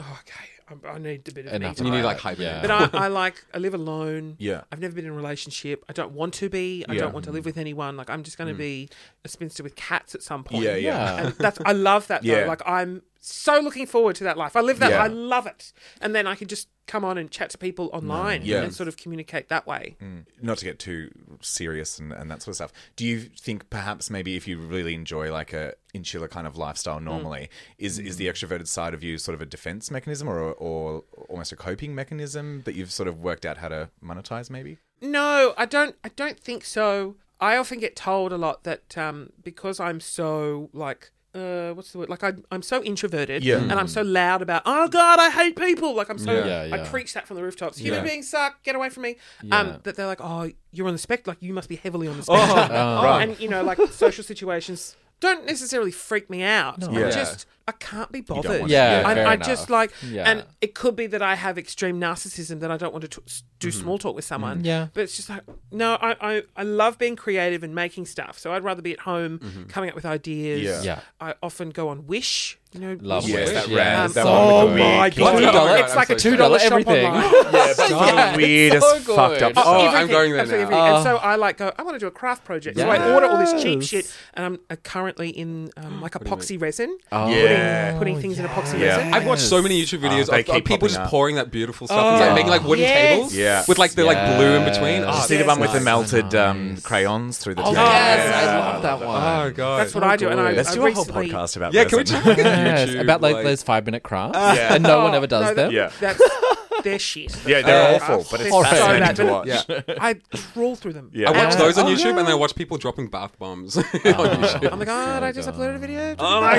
I need a bit of Enough me You need time. like hyper. Yeah. But I live alone. Yeah. I've never been in a relationship. I don't want to be. I Yeah. don't want to live with anyone. Like I'm just going to be a spinster with cats at some point. Yeah. And I love that though. Yeah. Like I'm so looking forward to that life. I live that. Yeah. I love it. And then I can just come on and chat to people online Yeah. and sort of communicate that way. Not to get too serious and that sort of stuff. Do you think perhaps maybe if you really enjoy like a insular kind of lifestyle normally, is the extroverted side of you sort of a defense mechanism or almost a coping mechanism that you've sort of worked out how to monetize maybe? No, I don't think so. I often get told a lot that because I'm so like what's the word? Like I'm so introverted and I'm so loud about, oh God, I hate people. Like I'm so, I preach that from the rooftops. Human beings suck, get away from me. That they're like, oh, you're on the spectrum. Like you must be heavily on the spectrum. Right. And you know, like social situations don't necessarily freak me out. No. Yeah. I can't be don't bothered. want to- Yeah, I fair just enough. like, Yeah. and it could be that I have extreme narcissism that I don't want to do small talk with someone. Yeah. But it's just like, no, I love being creative and making stuff. So I'd rather be at home coming up with ideas. Yeah. Yeah. I often go on Wish. You know, Love Yes, Wish. that Yeah. rad. That So one with the my weird God. kids. $2. It's like a $2 $2 shop everything. online. Yeah, but Yeah, the weirdest, it's so fucked up good. stuff. I'm Everything, going there absolutely now. everything. And so I like go, I want to do a craft project. So I order all this cheap Yes. shit and I'm currently in like epoxy resin. Yeah. Putting things in epoxy Yeah. resin. I've watched so many YouTube videos they of keep people popping just up. pouring that beautiful stuff. It's like making like wooden Yes. tables Yeah. with like the like blue in between. Did you Oh, see the one with the nice. melted crayons through the Oh, table? yes, I love that one. oh god. That's what I do. And I Let's do a whole recently- podcast about Yeah, can we resin. check out Yes, YouTube? about like those 5-minute crafts, Yeah. and no one ever does no, them. Yeah. They're shit. Yeah, they're Crafts. awful, but it's They're so fascinating bad, to but watch. Yeah. I trawl through them. Yeah. I watch those on Oh, YouTube yeah. and I watch people dropping bath bombs on YouTube. Oh my God, I just uploaded a video. Oh my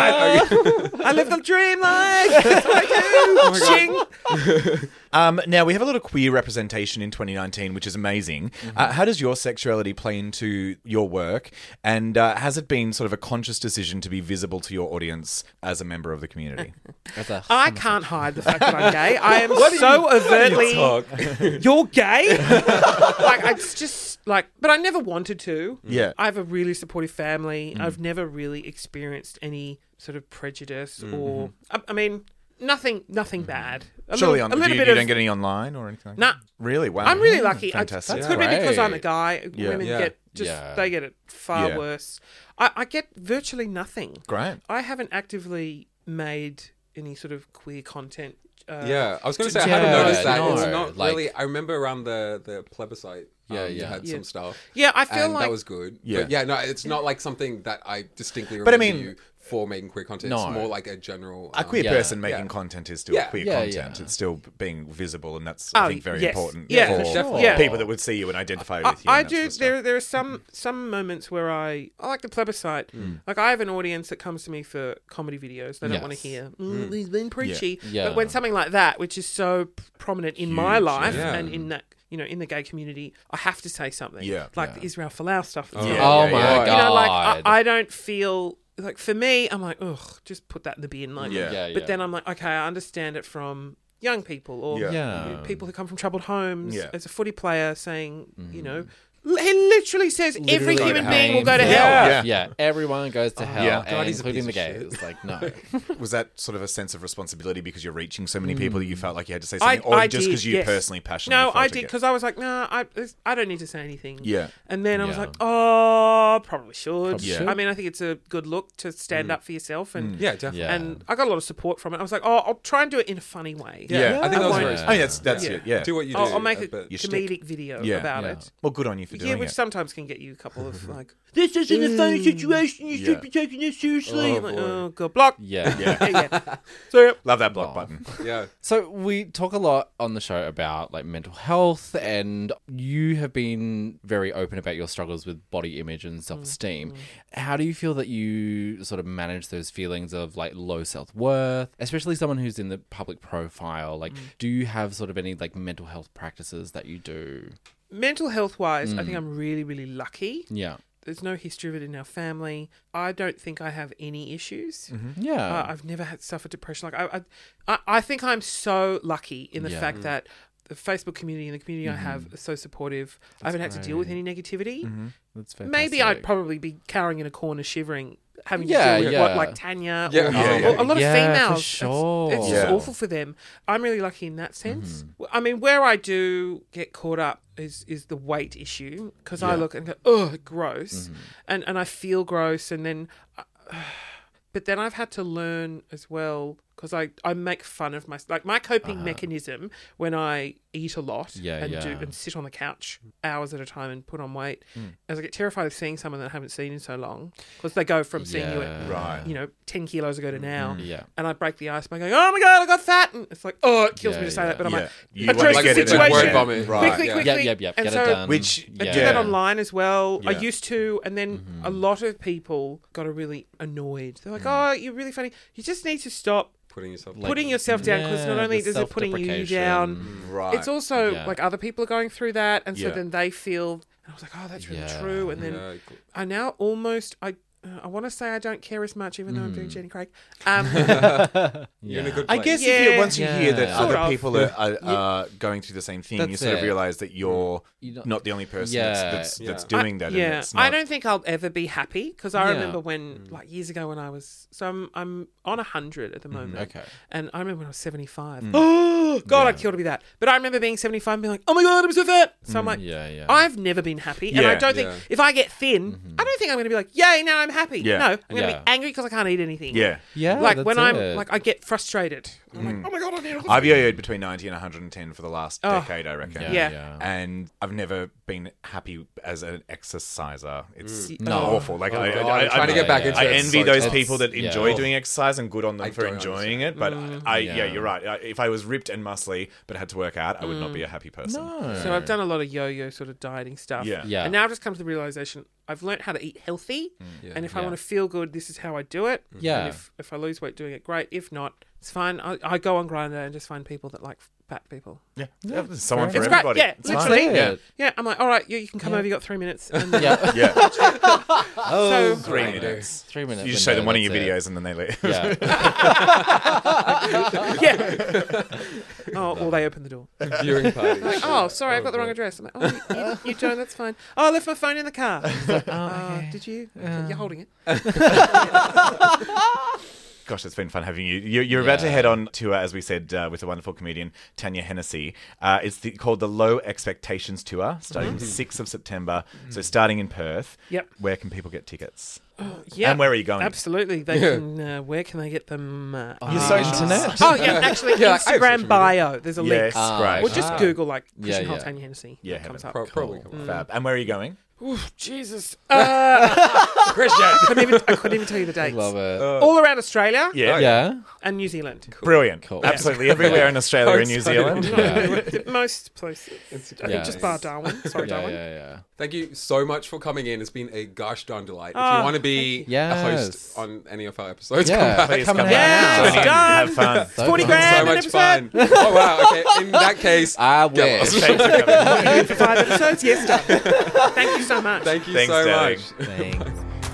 god! I live the dream life. That's what I do. Ching. Now we have a lot of queer representation in 2019, which is amazing. How does your sexuality play into your work, and has it been sort of a conscious decision to be visible to your audience as a member of the community? I can't hide the fact that I'm gay. I am so overtly. You're gay? Like it's just like, but I never wanted to. Yeah. I have a really supportive family. I've never really experienced any sort of prejudice or, I mean, nothing bad. Surely, a on little you bit don't of. get any online or anything? Like Nah. that? Really? Wow. I'm really lucky. Fantastic. It could be because I'm a Great. guy. Yeah. Women Yeah. get just Yeah. they get it far Yeah. worse. I get virtually nothing. Great. I haven't actively made any sort of queer content. Yeah, I was going to to- say I haven't Yeah, noticed that. no, It's not like- really. I remember around the plebiscite. Yeah, you yeah. had some stuff. Yeah, I feel and like that was good. Yeah. But yeah, no, it's not like something that I distinctly But I remember mean- you for making queer content. No. It's more like a general. A queer Yeah. person making Yeah. content is still Yeah. queer Yeah, content. yeah. It's still being visible, and that's Oh, I think very yes. important Yeah, for for sure. Yeah. people that would see you and identify with you. I and that do. sort of stuff. There are some moments where I like the plebiscite. Like I have an audience that comes to me for comedy videos. They don't want to Yes. hear he's been preachy. Yeah. But when something like that, which is so prominent in my life yeah. and in that in the gay community, I have to say something. Yeah. Like Yeah. the Israel Folau stuff. That's Yeah. Oh yeah, my yeah. god! You know, like I don't feel like for me, I'm like, ugh, just put that in the bin. Like, Yeah. Yeah, but yeah. then I'm like, okay, I understand it from young people or Yeah. Yeah. people who come from troubled homes. Yeah. As a footy player, saying, he literally says every Literally human go being hell. will go to Yeah. hell. Yeah. Yeah, everyone goes to hell, Yeah. God, he's a including the piece of gays. Like, no. Was that sort of a sense of responsibility because you're reaching so many people that you felt like you had to say something, or I just did, because you yes. personally passionately? No, felt I it? did because I was like, nah, I don't need to say anything. Yeah. And then I was Yeah. like, oh, probably should. Probably should. I mean, I think it's a good look to stand up for yourself, and Yeah, definitely. Yeah. and I got a lot of support from it. I was like, oh, I'll try and do it in a funny way. Yeah. I think that was won't- very. I mean, that's Yeah. it. Yeah. Do what you do. I'll make a but- Your shtick. comedic video Yeah. about Yeah. it. Well, good on you for for doing which it. sometimes can get you a couple of like, this isn't a funny situation. You should be taking this seriously. I'm like, oh god, block. Yeah. yeah. So Love that block button. Yeah. So we talk a lot on the show about like mental health, and you have been very open about your struggles with body image and self-esteem. How do you feel that you sort of manage those feelings of like low self-worth, especially someone who's in the public profile? Like, do you have sort of any like mental health practices that you do? mental health wise, I think I'm really, really lucky. Yeah. There's no history of it in our family. I don't think I have any issues. Yeah. I've never suffered depression. Like I think I'm so lucky in the fact that the Facebook community and the community I have are so supportive. I haven't had to deal with any negativity. That's fantastic. Maybe I'd probably be cowering in a corner, shivering, having to deal with what, like Tanya or a lot of females. For sure. It's just awful for them. I'm really lucky in that sense. I mean, where I do get caught up is the weight issue, because I look and go, oh, gross, and I feel gross, and then, but then I've had to learn as well, because I make fun of my coping mechanism when I eat a lot and sit on the couch hours at a time and put on weight, as I get terrified of seeing someone that I haven't seen in so long, because they go from seeing you at 10 kilos ago to now, and I break the ice by going, oh my god, I got fat, and it's like, oh, it kills me to say that, but I'm like, address the situation word vomit. quickly, and and get so it done. Which I do that online as well. I used to, and then a lot of people got really annoyed. They're like, oh, you're really funny. You just need to stop putting yourself down, because not only is it putting you down, it's also like other people are going through that, and so then they feel, and I was like, oh, that's really true, and then I now almost I want to say I don't care as much, even though I'm doing Jenny Craig. You're in a good place. I guess once you hear that Sort other of. people are going through the same thing, you sort of realize that you're not the only person that's doing that. Yeah, and it's not... I don't think I'll ever be happy, because I remember when, like years ago, when I was, so I'm on 100 at the moment. Okay. And I remember when I was 75. Oh, God, I'd kill to be that. But I remember being 75 and being like, oh my God, I'm so fat. So I'm like, I've never been happy. And I don't think, if I get thin, I don't think I'm going to be like, yay, now I'm happy. Yeah. No, I'm going to be angry because I can't eat anything. Yeah. Like when I'm, like I get frustrated. I'm like, oh my God, I need all this. I've yo-yoed between 90 and 110 for the last decade, I reckon. Yeah. And I've never been happy as an exerciser. It's No. awful. Like I'm I trying to get back into I it. envy So those tough. people that enjoy doing exercise, and good on them I for don't enjoying it. But you're right. If I was ripped and muscly but had to work out, I would not be a happy person. So I've done a lot of yo-yo sort of dieting stuff. Yeah. And now I've just come to the realization I've learnt how to eat healthy. And if I want to feel good, this is how I do it. Yeah. And if I lose weight doing it, great. If not, it's fine. I go on Grindr and just find people that like fat people. Yeah. There's someone for It's great. everybody. Yeah, It's literally. fine. Yeah. I'm like, all right, you can come over. You got 3 minutes. And Yeah. so 3 minutes. 3 minutes. You just show them one of your window, videos and then they leave. Yeah. oh, or they open the door. Viewing party. Like, oh, sorry, I've got the wrong address. I'm like, oh, you don't. That's fine. Oh, I left my phone in the car. It's like, oh, did you? Okay, you're holding it. Gosh, it's been fun having you. You're about to head on tour, as we said, with the wonderful comedian Tanya Hennessy. It's called the Low Expectations Tour, starting 6th of September. So starting in Perth. Yep. Where can people get tickets? Yeah. And where are you going? Absolutely. They can. Where can they get them? Your socials? Oh, yeah. Actually, Yeah, I have social Instagram media. bio. There's a Yes, link. great. Or just Google like Christian Yeah, Hall yeah. Tanya Hennessy. Yeah, It comes heaven. up. Probably come Fab. And where are you going? Ooh, Jesus. Christian. I couldn't even tell you the dates. Love it. All around Australia Yeah. Yeah. and New Zealand. Brilliant. Cool. Absolutely everywhere in Australia and New Zealand. Most places. I think just bar Darwin. Sorry, Yeah, Darwin. yeah. Thank you so much for coming in. It's been a gosh darn delight. If Oh, you want to be Yes. a host on any of our episodes, Yeah. come back. Please Come come and back. hang out. Have fun. 40 grand So an much episode. fun. Oh wow. Okay. In that case, I wish. Thanks for coming. For 5 episodes? Yes, done. Thank you so much. thank you Thanks, so darling. much. Thanks.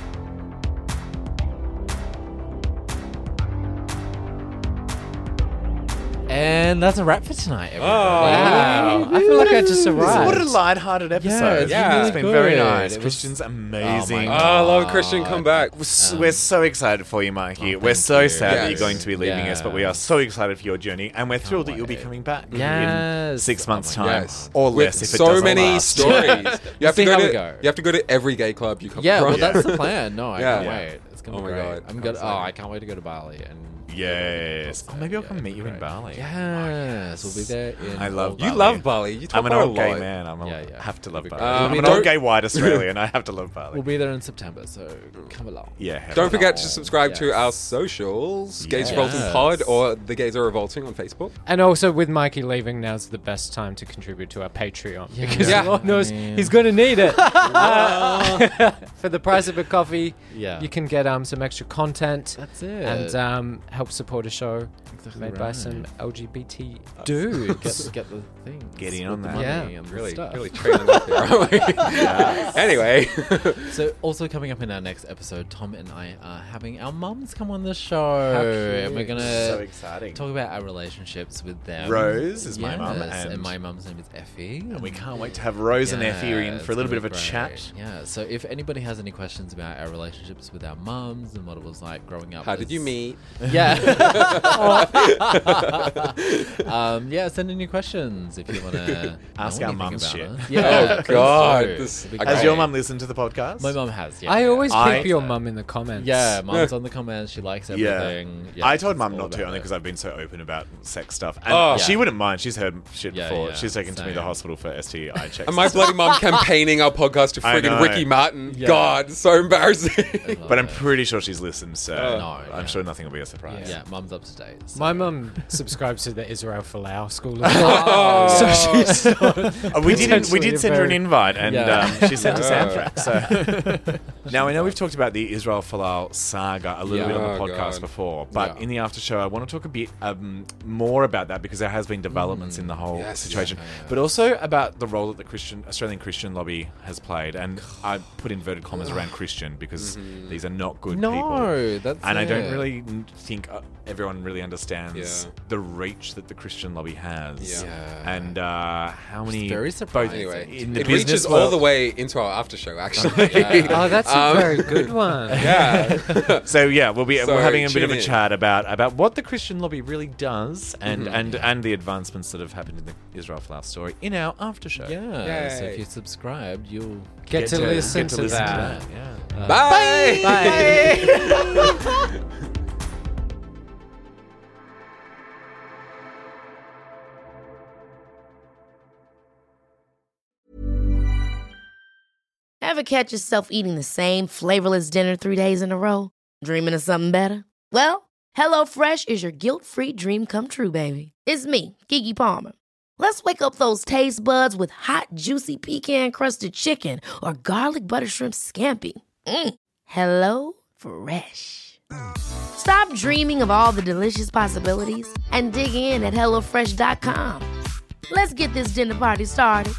And that's a wrap for tonight, everybody. Wow. I feel like I just arrived. What a light-hearted episode. Yeah, It's been very good. nice. It was- Christian's amazing. Oh Oh, my I love Christian. Come back. We're so excited for you, Mikey. We're thank so you. sad that Yes. you're going to be leaving us, but we are so excited for your journey, and we're thrilled that you'll be coming back in Yes. 6 months' Oh my time, Yes. or With less if it so doesn't many last. stories. You have see to how go we to. go. You have to go to every gay club you come Yeah, across. well, that's the plan. No, I Yeah. can't Yeah. wait. It's gonna Oh be my great. God. I'm How good. Oh, exciting. I can't wait to go to Bali and Yes. Oh, maybe I'll come meet you in Bali. Yes, we'll be there in I love August. You love Bali. You talk I'm an about old it a gay lot. man. Yeah. have to love We'll be Bali. great. I'm an old gay white Australian. I have to love Bali. We'll be there in September, so come along. Yeah. Don't forget to subscribe to Yes. our socials, Gays Yes. Revolting Pod or The Gays Are Revolting on Facebook. And also, with Mikey leaving, now's the best time to contribute to our Patreon. Yeah. Because Yeah. Lord knows I mean- he's going to need it. For the price of a coffee, Yeah. you can get some extra content. That's it. And help support a show Exactly made by right. some LGBT Dude, dudes. get the thing. Get in on that. Yeah. And the Really, stuff. really trailing up here, aren't we? Anyway. So, also coming up in our next episode, Tom and I are having our mums come on the show, and we're gonna So exciting. talk about our relationships with them. Rose is my mum, Yes, and and- my mum's name is Effie, And we can't wait to have Rose and Effie in it's for a little bit gonna of a be chat. great. Yeah. So, if anybody has any questions about our relationships with our mums and what it was like growing up, How did you as- meet? Yeah. Send in your questions if you want to Ask our mums shit. Yeah. Oh, God. please do. This- It'd be Has great. your mum listened to the podcast? My mum has. Yeah. I always I- peep your mum in the comments. Yeah, mum's on the comments. She likes everything. Yeah, I told she's mum all not to, about only it. because I've been so open about sex stuff. And Oh. she Yeah. wouldn't mind. She's heard shit Yeah, before. yeah, She's taken to me to the same. hospital for STI checks. And my bloody mum campaigning our podcast to I friggin' know. Ricky Martin. Yeah. God, so embarrassing. But I'm pretty sure she's listened, so No, I'm yeah. sure nothing will be a surprise. Yeah, mum's up to date. So. My mum subscribes to the Israel Folau school as well. So she's We Potentially did a send her an very- invite, and Yeah. she sent us Anthrax. So. Now I know we've talked about the Israel Folau saga a little Yeah. bit on the Oh, podcast God. before, but Yeah. in the after show, I want to talk a bit more about that because there has been developments in the whole Yes. situation, Yeah, yeah. but also about the role that the Australian Christian lobby has played, and I put inverted commas around Christian because these are not good people. No, that's And I don't it. really think everyone really understands Yeah. the reach that the Christian lobby has, Yeah. and how many very both surprising. Anyway, in the it business reaches all world- the way into our after show, actually. Oh, that's a very good one. Yeah. So yeah, we're So having a bit of tune a in. chat about what the Christian lobby really does and the advancements that have happened in the Israel Folau story in our after show. Yeah. So Yay. if you're subscribed, you'll Get to listen to that. Yeah. Bye. Ever catch yourself eating the same flavorless dinner 3 days in a row? Dreaming of something better? Well, HelloFresh is your guilt-free dream come true, baby. It's me, Keke Palmer. Let's wake up those taste buds with hot, juicy pecan-crusted chicken or garlic butter shrimp scampi. Hello Fresh. Stop dreaming of all the delicious possibilities and dig in at HelloFresh.com. Let's get this dinner party started.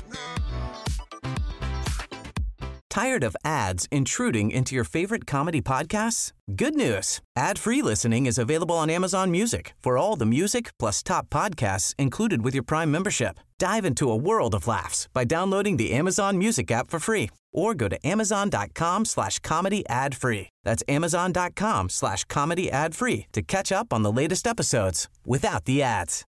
Tired of ads intruding into your favorite comedy podcasts? Good news. Ad-free listening is available on Amazon Music for all the music plus top podcasts included with your Prime membership. Dive into a world of laughs by downloading the Amazon Music app for free or go to amazon.com/comedy ad-free. That's amazon.com/comedy ad-free to catch up on the latest episodes without the ads.